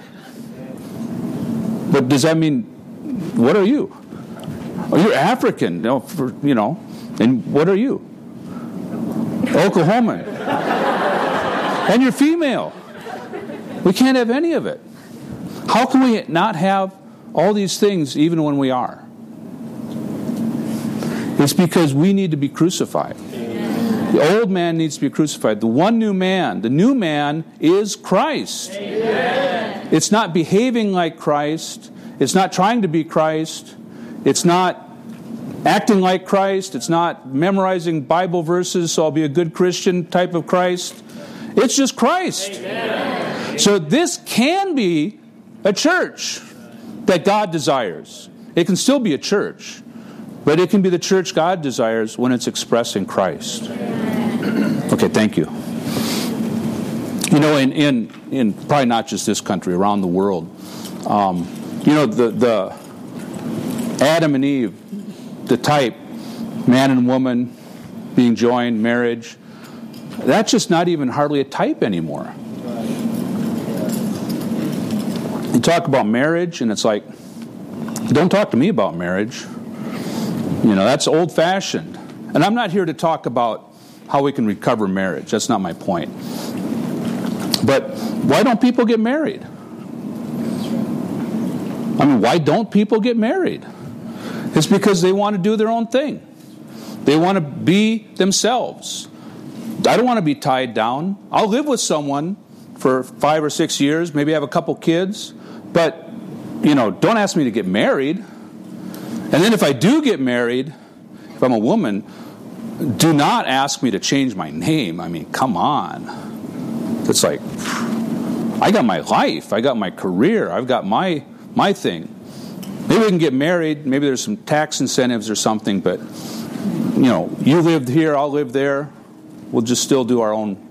Speaker 1: But does that mean, what are you? Oh, you're African, and what are you? Oklahoman. And you're female. We can't have any of it. How can we not have all these things even when we are? It's because we need to be crucified. The old man needs to be crucified. The one new man, the new man is Christ. Amen. It's not behaving like Christ. It's not trying to be Christ. It's not acting like Christ. It's not memorizing Bible verses, so I'll be a good Christian type of Christ. It's just Christ. Amen. So this can be a church that God desires. It can still be a church, but it can be the church God desires when it's expressing Christ. Okay, thank you. In probably not just this country, around the world, the Adam and Eve, the type, man and woman being joined, marriage, that's just not even hardly a type anymore. You talk about marriage, and it's like, don't talk to me about marriage. That's old-fashioned. And I'm not here to talk about how we can recover marriage. That's not my point. But why don't people get married? Why don't people get married? It's because they want to do their own thing. They want to be themselves. I don't want to be tied down. I'll live with someone for 5 or 6 years, maybe have a couple kids, but, don't ask me to get married. And then if I do get married, if I'm a woman, do not ask me to change my name. I mean, come on. It's like, I got my life. I got my career. I've got my thing. Maybe we can get married. Maybe there's some tax incentives or something, but, you lived here, I'll live there. We'll just still do our own.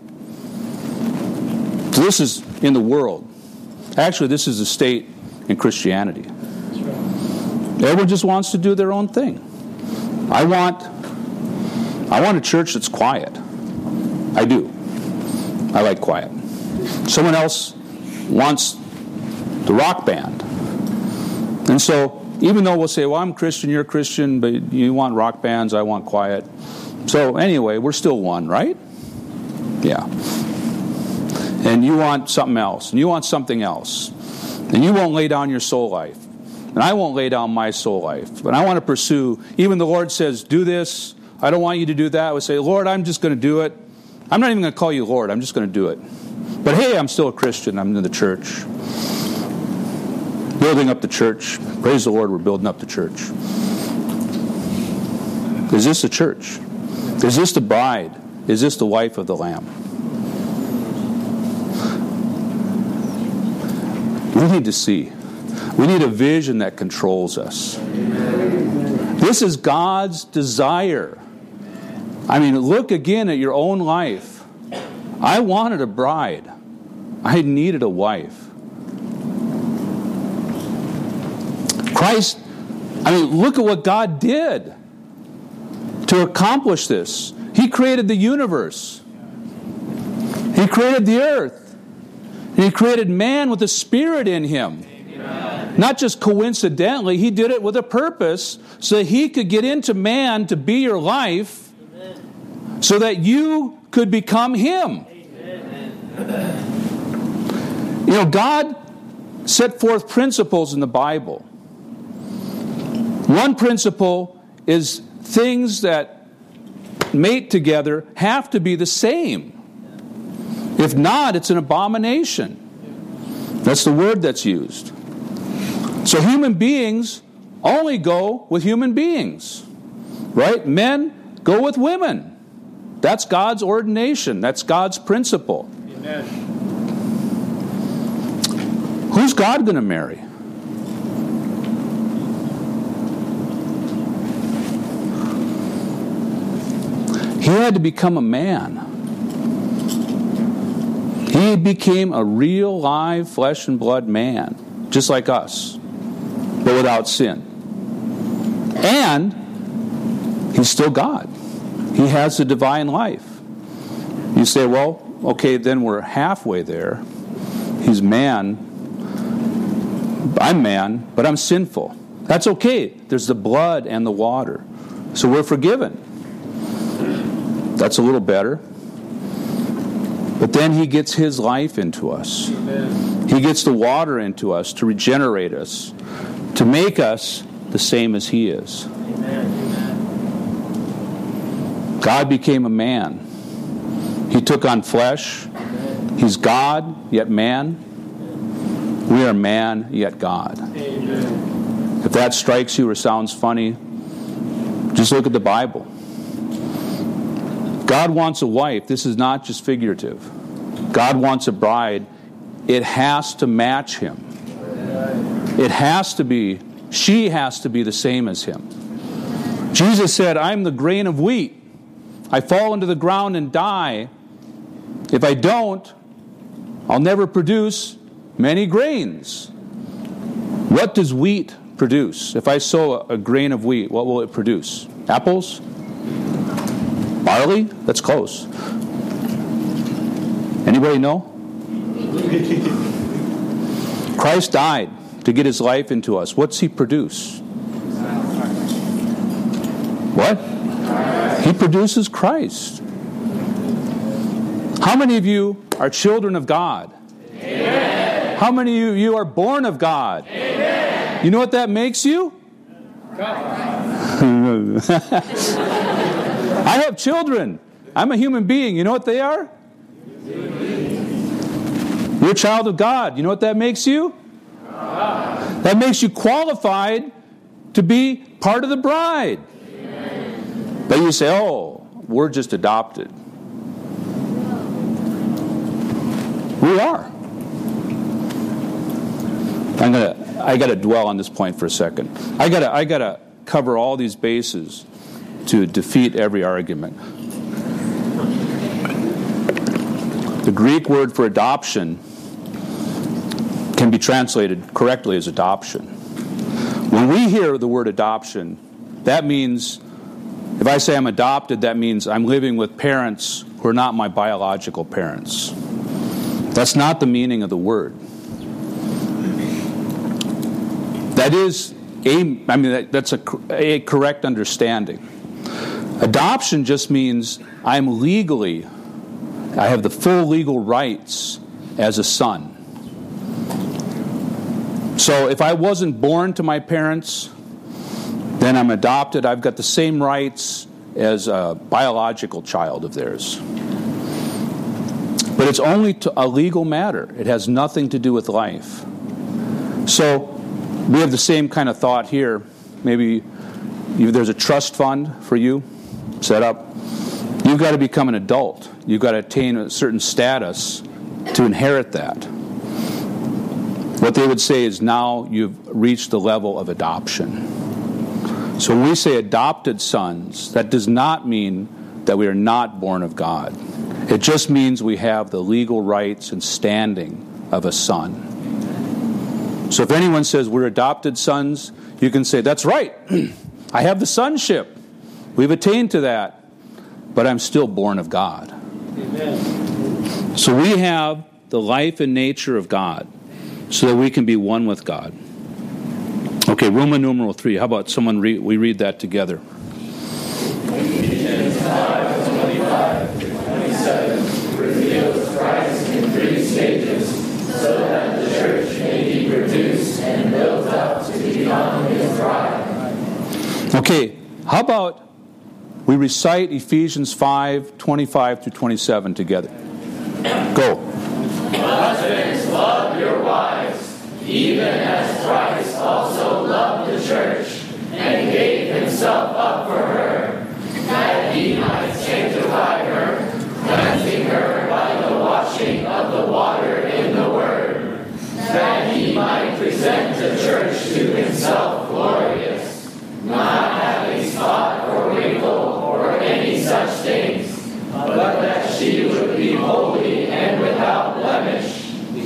Speaker 1: So this is in the world. Actually, this is the state in Christianity. Everyone just wants to do their own thing. I want a church that's quiet. I do. I like quiet. Someone else wants the rock band. And so, even though we'll say, well, I'm Christian, you're Christian, but you want rock bands, I want quiet. So anyway, we're still one, right? Yeah. And you want something else, and you want something else. And you won't lay down your soul life. And I won't lay down my soul life. But I want to pursue, even the Lord says, do this. I don't want you to do that. I would say, Lord, I'm just going to do it. I'm not even going to call you Lord. I'm just going to do it. But hey, I'm still a Christian. I'm in the church. Building up the church. Praise the Lord, we're building up the church. Is this a church? Is this the bride? Is this the wife of the Lamb? We need to see. We need a vision that controls us. This is God's desire. I mean, look again at your own life. I wanted a bride. I needed a wife. Christ, look at what God did to accomplish this. He created the universe. He created the earth. And He created man with a spirit in him. Amen. Not just coincidentally. He did it with a purpose so that He could get into man to be your life. Amen. So that you could become Him. Amen. God set forth principles in the Bible. One principle is things that mate together have to be the same. If not, it's an abomination. That's the word that's used. So human beings only go with human beings. Right? Men go with women. That's God's ordination. That's God's principle. Amen. Who's God going to marry? He had to become a man. He became a real, live, flesh and blood man, just like us, but without sin. And He's still God. He has the divine life. You say, well, okay, then we're halfway there. He's man. I'm man, but I'm sinful. That's okay. There's the blood and the water. So we're forgiven. That's a little better. But then He gets His life into us. Amen. He gets the water into us to regenerate us, to make us the same as He is. Amen. God became a man. He took on flesh. He's God, yet man. We are man, yet God. Amen. If that strikes you or sounds funny, just look at the Bible. God wants a wife. This is not just figurative. God wants a bride. It has to match Him. It has to be, she has to be the same as Him. Jesus said, I'm the grain of wheat. I fall into the ground and die. If I don't, I'll never produce many grains. What does wheat produce? If I sow a grain of wheat, what will it produce? Apples? Barley? That's close. Anybody know? Christ died to get His life into us. What's He produce? What? He produces Christ. How many of you are children of God? Amen. How many of you are born of God? Amen. You know what that makes you? I have children. I'm a human being. You know what they are? You're a child of God. You know what that makes you? That makes you qualified to be part of the bride. But you say, oh, we're just adopted. We are. I got to dwell on this point for a second. I got to cover all these bases to defeat every argument. The Greek word for adoption can be translated correctly as adoption. When we hear the word adoption, that means, if I say I'm adopted, that means I'm living with parents who are not my biological parents. That's not the meaning of the word. That's a correct understanding. Adoption just means I have the full legal rights as a son. So if I wasn't born to my parents, then I'm adopted. I've got the same rights as a biological child of theirs. But it's only a legal matter. It has nothing to do with life. So we have the same kind of thought here. Maybe there's a trust fund for you set up. You've got to become an adult. You've got to attain a certain status to inherit that. What they would say is now you've reached the level of adoption. So when we say adopted sons, that does not mean that we are not born of God. It just means we have the legal rights and standing of a son. So if anyone says we're adopted sons, you can say, that's right. I have the sonship. We've attained to that. But I'm still born of God. Amen. So we have the life and nature of God so that we can be one with God. Okay, Roman numeral 3. How about we read that together?
Speaker 2: Ephesians 5:25-27 reveals Christ in 3 stages so that the church may be produced and built up to become his bride.
Speaker 1: Okay, how about we recite Ephesians 5:25-27 together. Go.
Speaker 2: Husbands, love your wives, even as Christ also loved the church and gave himself up for her, that he might sanctify her, cleansing her by the washing of the water in the word, that he might present the church to himself glorious, not having spot or wrinkle or any such things, but that she would be holy and without blemish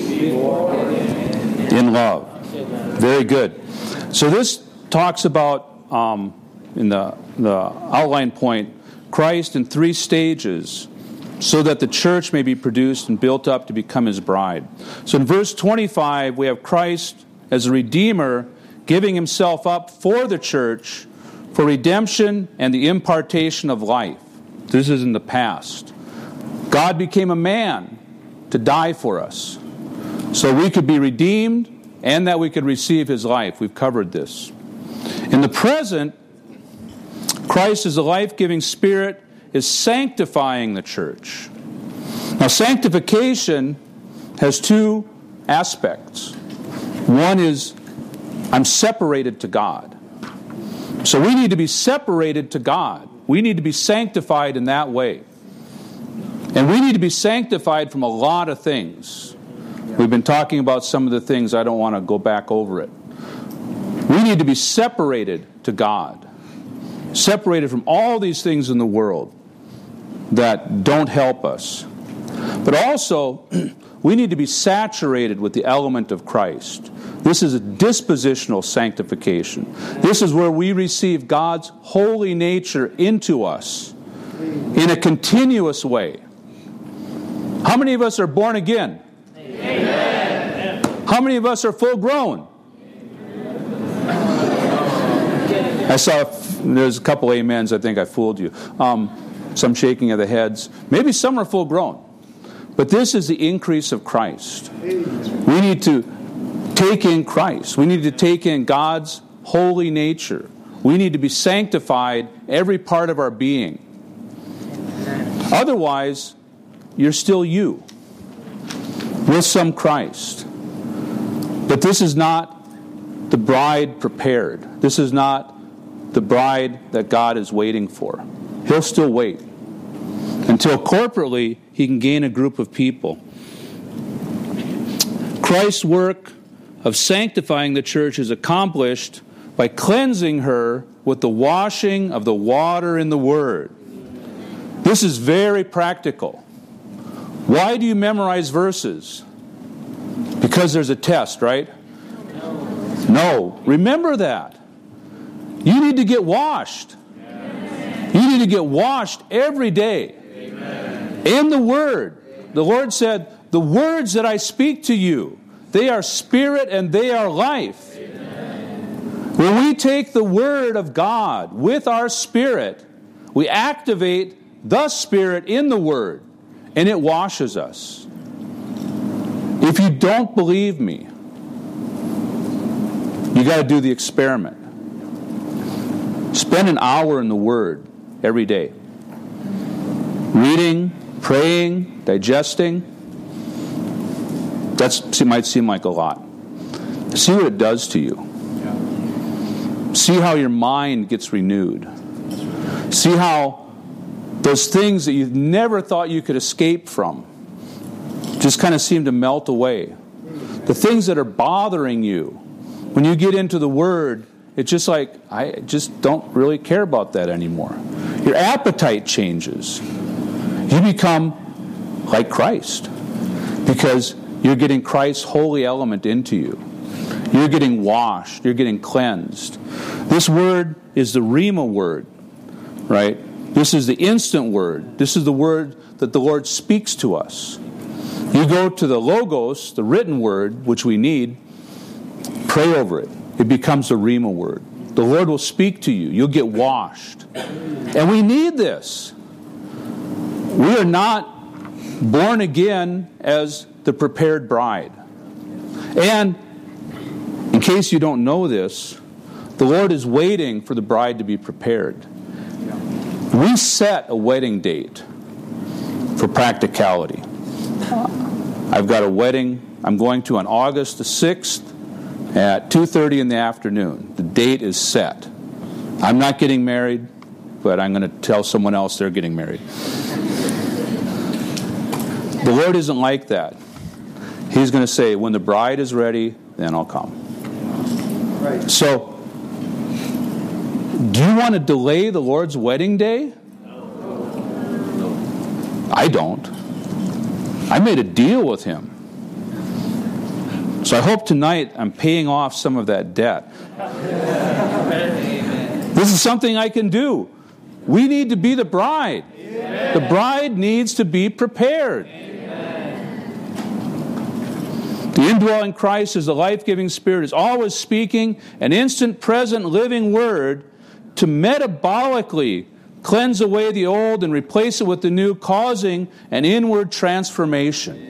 Speaker 1: in love. Very good. So this talks about, in the outline point, Christ in 3 stages so that the church may be produced and built up to become his bride. So in verse 25, we have Christ as a Redeemer giving himself up for the church for redemption and the impartation of life. This is in the past. God became a man to die for us so we could be redeemed and that we could receive his life. We've covered this. In the present, Christ as a life-giving Spirit is sanctifying the church. Now, sanctification has 2 aspects. One is I'm separated to God. So we need to be separated to God. We need to be sanctified in that way. And we need to be sanctified from a lot of things. We've been talking about some of the things. I don't want to go back over it. We need to be separated to God. Separated from all these things in the world that don't help us. But also, we need to be saturated with the element of Christ. This is a dispositional sanctification. This is where we receive God's holy nature into us in a continuous way. How many of us are born again? Amen. How many of us are full grown? I saw there's a couple amens. I think I fooled you. Some shaking of the heads. Maybe some are full grown. But this is the increase of Christ. We need to take in Christ. We need to take in God's holy nature, we need to be sanctified every part of our being. Otherwise, you're still you, with some Christ. But this is not the bride prepared. This is not the bride that God is waiting for. He'll still wait until corporately he can gain a group of people. Christ's work of sanctifying the church is accomplished by cleansing her with the washing of the water in the Word. This is very practical. Why do you memorize verses? Because there's a test, right? No. Remember that. You need to get washed. You need to get washed every day. In the Word. The Lord said, the words that I speak to you, they are spirit and they are life. When we take the Word of God with our spirit, we activate the Spirit in the Word, and it washes us. If you don't believe me, you got to do the experiment. Spend an hour in the Word every day. Reading, praying, digesting. That might seem like a lot. See what it does to you. See how your mind gets renewed. See how those things that you never thought you could escape from just kind of seem to melt away. The things that are bothering you, when you get into the Word, it's just like, I just don't really care about that anymore. Your appetite changes. You become like Christ because you're getting Christ's holy element into you. You're getting washed. You're getting cleansed. This word is the Rhema word, right? This is the instant word. This is the word that the Lord speaks to us. You go to the Logos, the written word, which we need, pray over it. It becomes the Rhema word. The Lord will speak to you. You'll get washed. And we need this. We are not born again as the prepared bride. And in case you don't know this, the Lord is waiting for the bride to be prepared. We set a wedding date for practicality. I've got a wedding I'm going to on August the 6th at 2:30 in the afternoon. The date is set. I'm not getting married, but I'm going to tell someone else they're getting married. The Lord isn't like that. He's going to say, when the bride is ready, then I'll come. Right. So, do you want to delay the Lord's wedding day? No. I don't. I made a deal with Him. So I hope tonight I'm paying off some of that debt. This is something I can do. We need to be the bride. Amen. The bride needs to be prepared. Amen. The indwelling Christ is the life-giving Spirit, is always speaking an instant, present, living word to metabolically cleanse away the old and replace it with the new, causing an inward transformation.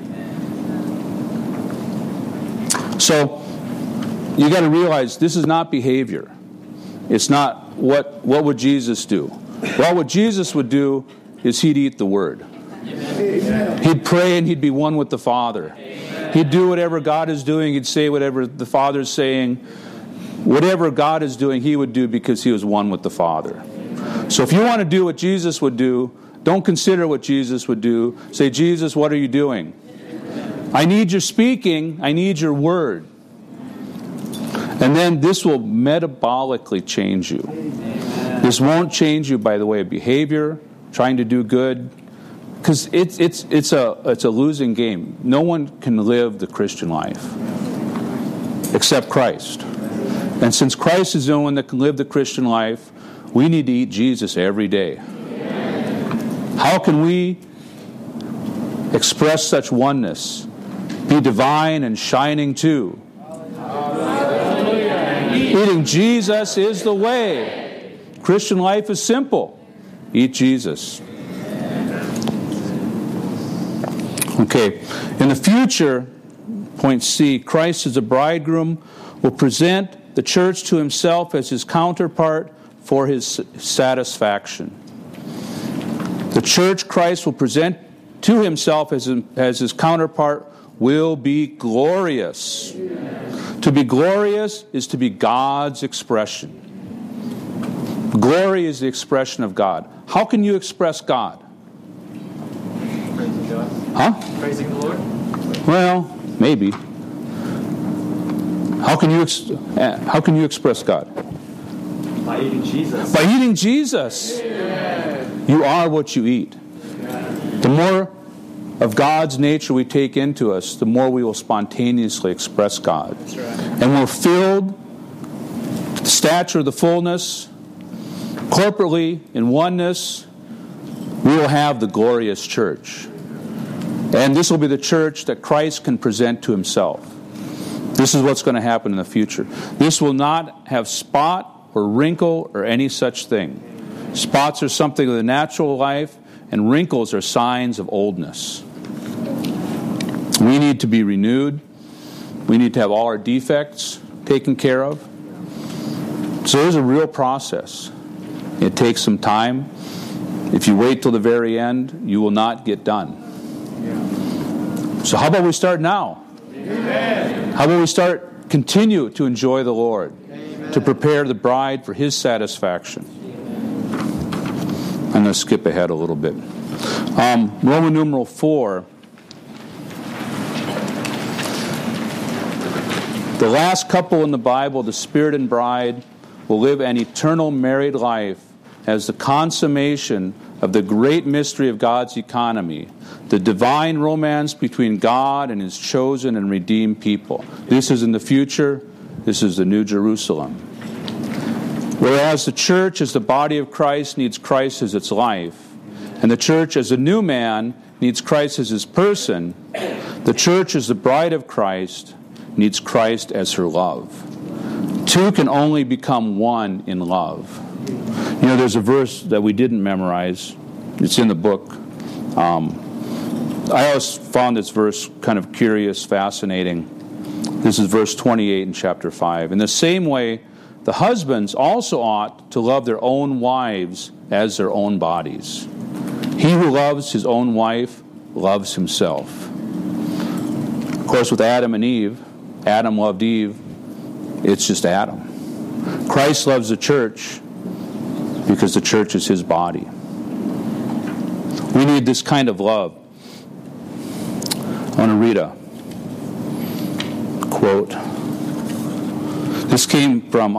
Speaker 1: So, you got to realize this is not behavior. It's not what would Jesus do. Well, what Jesus would do is He'd eat the Word. Amen. He'd pray and He'd be one with the Father. Amen. He'd do whatever God is doing. He'd say whatever the Father's saying. Whatever God is doing, He would do because He was one with the Father. So if you want to do what Jesus would do, don't consider what Jesus would do. Say, Jesus, what are you doing? I need your speaking. I need your word. And then this will metabolically change you. This won't change you by the way of behavior, trying to do good, because it's a losing game. No one can live the Christian life except Christ. And since Christ is the only one that can live the Christian life, we need to eat Jesus every day. How can we express such oneness? Be divine and shining too. Eating Jesus is the way. Christian life is simple. Eat Jesus. Okay. In the future, point C, Christ as a bridegroom will present the church to himself as his counterpart for his satisfaction. The church Christ will present to himself as his counterpart will be glorious. Amen. To be glorious is to be God's expression. Glory is the expression of God. How can you express God?
Speaker 3: Praising God.
Speaker 1: Huh?
Speaker 3: Praising the Lord.
Speaker 1: Well, maybe. How can you express God?
Speaker 3: By eating Jesus.
Speaker 1: By eating Jesus.
Speaker 3: Yeah.
Speaker 1: You are what you eat. The more of God's nature we take into us, the more we will spontaneously express God.
Speaker 3: That's right.
Speaker 1: And we're filled to the stature of the fullness, corporately, in oneness, we will have the glorious church. And this will be the church that Christ can present to himself. This is what's going to happen in the future. This will not have spot or wrinkle or any such thing. Spots are something of the natural life, and wrinkles are signs of oldness. We need to be renewed. We need to have all our defects taken care of. So there's a real process. It takes some time. If you wait till the very end, you will not get done. So how about we start now? Amen. How about we continue to enjoy the Lord, to prepare the bride for his satisfaction? I'm going to skip ahead a little bit. Roman numeral 4. The last couple in the Bible, the Spirit and bride, will live an eternal married life as the consummation of the great mystery of God's economy, the divine romance between God and his chosen and redeemed people. This is in the future. This is the New Jerusalem. Whereas the church as the body of Christ needs Christ as its life, and the church as a new man needs Christ as his person, the church as the bride of Christ needs Christ as her love. Two can only become one in love. You know, there's a verse that we didn't memorize. It's in the book. I always found this verse kind of curious, fascinating. This is verse 28 in chapter 5. In the same way, the husbands also ought to love their own wives as their own bodies. He who loves his own wife loves himself. Of course, with Adam and Eve, Adam loved Eve. It's just Adam. Christ loves the church because the church is his body. We need this kind of love. I want to read a quote. This came from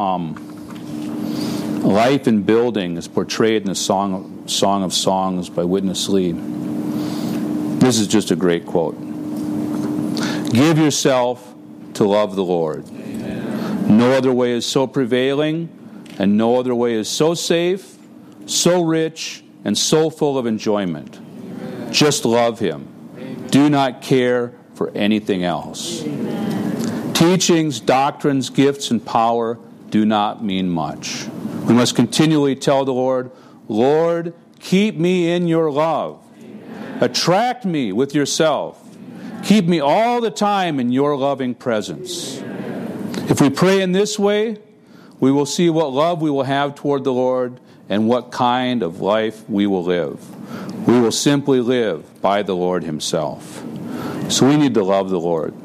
Speaker 1: Life in Building, as portrayed in the Song of Songs by Witness Lee. This is just a great quote. Give yourself to love the Lord. Amen. No other way is so prevailing, and no other way is so safe, so rich, and so full of enjoyment. Amen. Just love him. Amen. Do not care for anything else. Amen. Teachings, doctrines, gifts, and power do not mean much. We must continually tell the Lord, Lord, keep me in your love. Amen. Attract me with yourself. Amen. Keep me all the time in your loving presence. Amen. If we pray in this way, we will see what love we will have toward the Lord and what kind of life we will live. We will simply live by the Lord himself. So we need to love the Lord.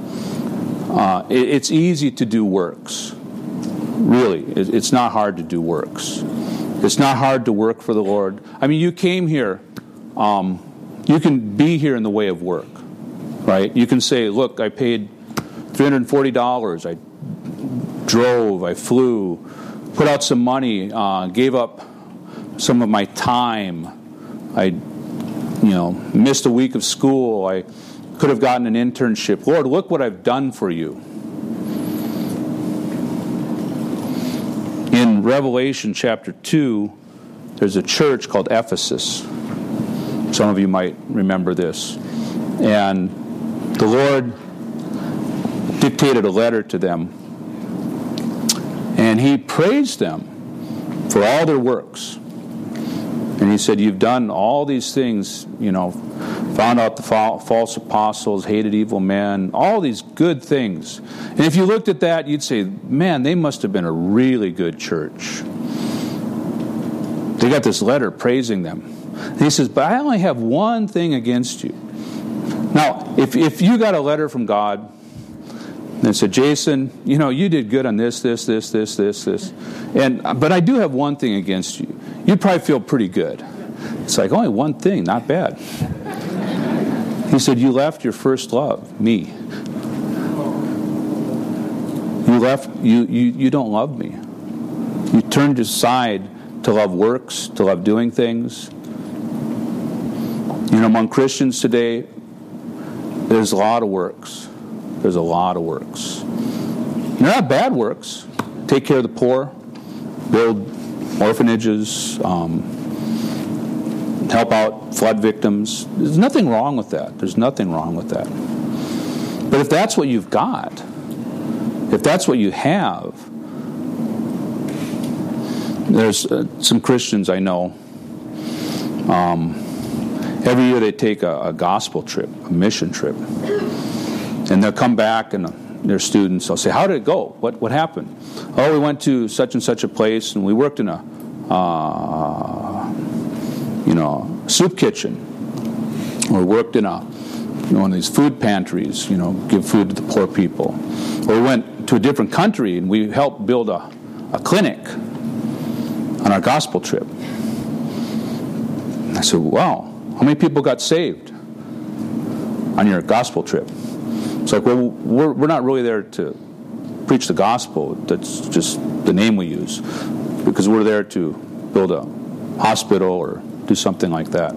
Speaker 1: It's easy to do works. Really, it's not hard to do works. It's not hard to work for the Lord. I mean, you came here. You can be here in the way of work, right? You can say, look, I paid $340. I drove, I flew, put out some money, gave up some of my time. I, missed a week of school. I could have gotten an internship. Lord, look what I've done for you. In Revelation chapter 2, there's a church called Ephesus. Some of you might remember this. And the Lord dictated a letter to them. And he praised them for all their works. And he said, you've done all these things, Found out the false apostles, hated evil men, all these good things. And if you looked at that, you'd say, man, they must have been a really good church. They got this letter praising them. And he says, but I only have one thing against you. Now, if you got a letter from God and said, Jason, you did good on this. But I do have one thing against you. You'd probably feel pretty good. It's like, only one thing, not bad. He said, you left your first love, me. You don't love me. You turned aside to love works, to love doing things. Among Christians today, there's a lot of works. There's a lot of works. They're not bad works. Take care of the poor, build orphanages, help out flood victims. There's nothing wrong with that. There's nothing wrong with that. But if that's what you've got, if that's what you have, there's some Christians I know, every year they take a gospel trip, a mission trip. And they'll come back and their students, I'll say, how did it go? What happened? Oh, we went to such and such a place and we worked in a soup kitchen. Or worked in one of these food pantries, give food to the poor people. Or we went to a different country and we helped build a clinic on our gospel trip. And I said, wow, how many people got saved on your gospel trip? It's like, well, we're not really there to preach the gospel. That's just the name we use. Because we're there to build a hospital or do something like that.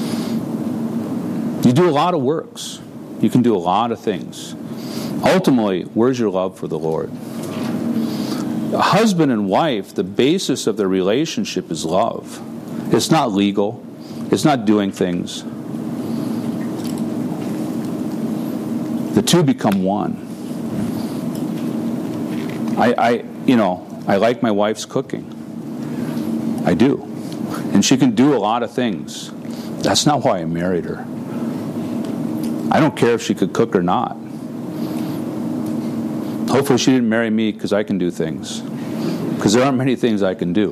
Speaker 1: You do a lot of works. You can do a lot of things. Ultimately, where's your love for the Lord? A husband and wife, the basis of their relationship is love. It's not legal. It's not doing things. The two become one. I like my wife's cooking. I do. And she can do a lot of things. That's not why I married her. I don't care if she could cook or not. Hopefully she didn't marry me because I can do things. Because there aren't many things I can do.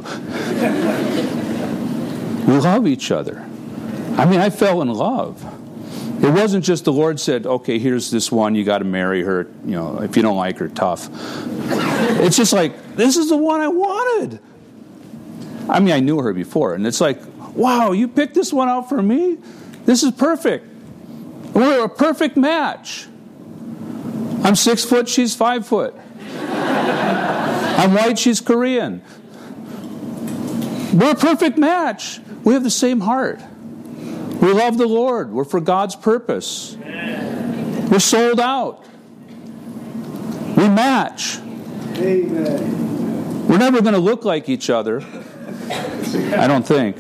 Speaker 1: We love each other. I fell in love. It wasn't just the Lord said, okay, here's this one, you got to marry her, if you don't like her, tough. It's just like, this is the one I wanted. I knew her before, and it's like, wow, you picked this one out for me? This is perfect. We're a perfect match. I'm 6 foot, she's 5 foot. I'm white, she's Korean. We're a perfect match. We have the same heart. We love the Lord. We're for God's purpose. We're sold out. We match. Amen. We're never going to look like each other. I don't think.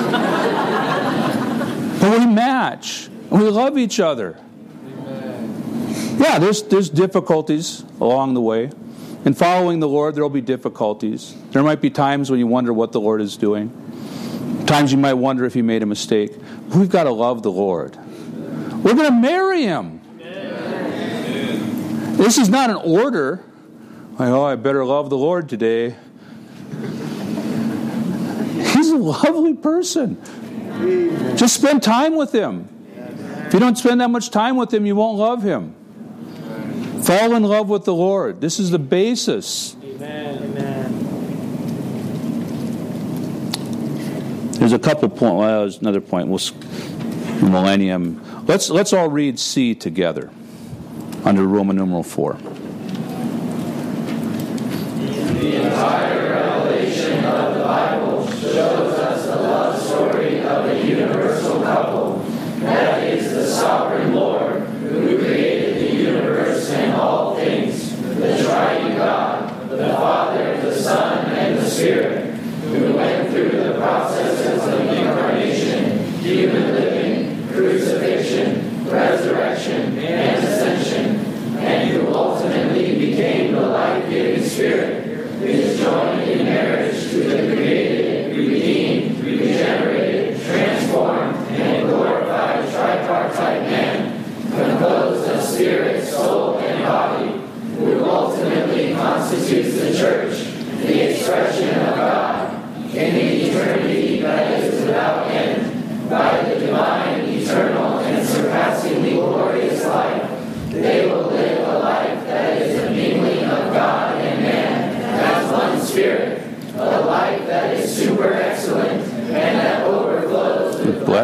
Speaker 1: But we match. And we love each other. Yeah, there's difficulties along the way. In following the Lord, there will be difficulties. There might be times when you wonder what the Lord is doing. Times you might wonder if He made a mistake. But we've got to love the Lord. We're going to marry Him. Amen. This is not an order. Like, I better love the Lord today. He's a lovely person. Amen. Just spend time with Him. If you don't spend that much time with Him, you won't love Him. Fall in love with the Lord. This is the basis.
Speaker 2: Amen. Amen.
Speaker 1: There's a couple points. Well, there's another point. Millennium. Let's all read C together under Roman numeral 4.
Speaker 2: The entire revelation of the Bible shows us the love story of a universal couple. That is the sovereign Lord who created the universe and all things, the triune God, the Father, the Son, and the Spirit, who went through the processes of incarnation, human living, crucifixion, resurrection, and ascension, and who ultimately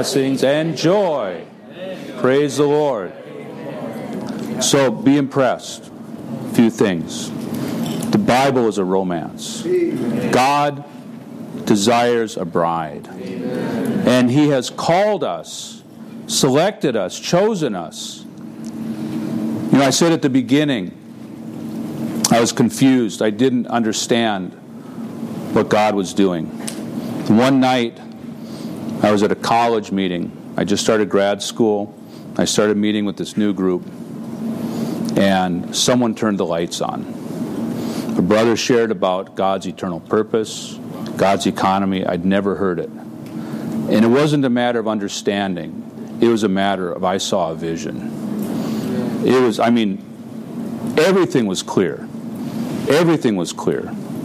Speaker 1: blessings and joy. Praise the Lord. So be impressed. A few things. The Bible is a romance. God desires a bride. And He has called us, selected us, chosen us. You know, I said at the beginning, I was confused. I didn't understand what God was doing. One night, I was at a college meeting. I just started grad school. I started meeting with this new group. And someone turned the lights on. A brother shared about God's eternal purpose, God's economy. I'd never heard it. And it wasn't a matter of understanding. It was a matter of I saw a vision. It was, everything was clear. Everything was clear.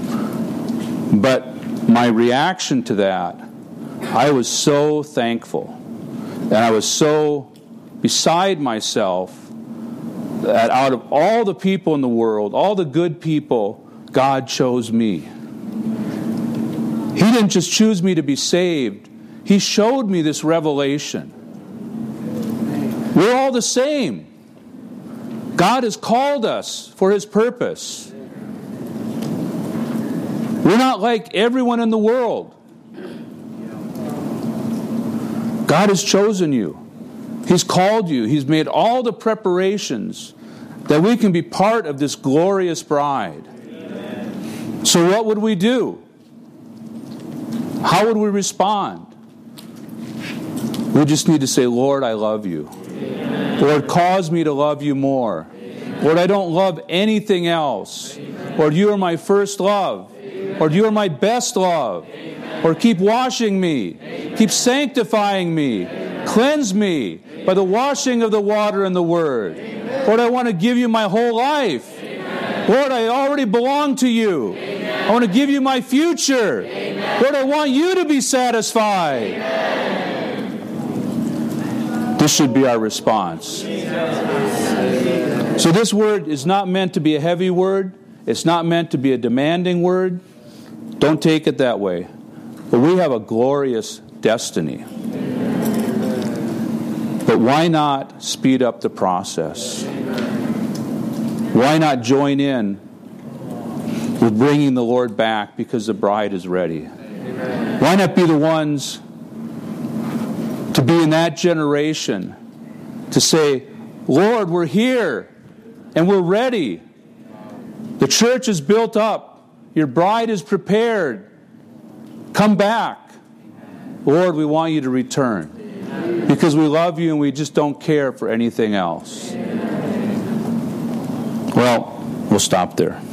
Speaker 1: But my reaction to that, I was so thankful. And I was so beside myself that out of all the people in the world, all the good people, God chose me. He didn't just choose me to be saved. He showed me this revelation. We're all the same. God has called us for His purpose. We're not like everyone in the world. God has chosen you. He's called you. He's made all the preparations that we can be part of this glorious bride. Amen. So what would we do? How would we respond? We just need to say, Lord, I love you. Amen. Lord, cause me to love you more. Amen. Lord, I don't love anything else. Amen. Lord, you are my first love. Amen. Lord, you are my best love. Amen. Lord, keep washing me. Amen. Keep sanctifying me. Amen. Cleanse me by the washing of the water and the Word. Amen. Lord, I want to give you my whole life. Amen. Lord, I already belong to you. Amen. I want to give you my future. Amen. Lord, I want you to be satisfied. Amen. This should be our response. Amen. So this word is not meant to be a heavy word. It's not meant to be a demanding word. Don't take it that way. But we have a glorious destiny. But why not speed up the process? Why not join in with bringing the Lord back because the bride is ready? Why not be the ones to be in that generation to say, Lord, we're here and we're ready. The church is built up. Your bride is prepared. Come back. Lord, we want you to return. Because we love you and we just don't care for anything else. Well, we'll stop there.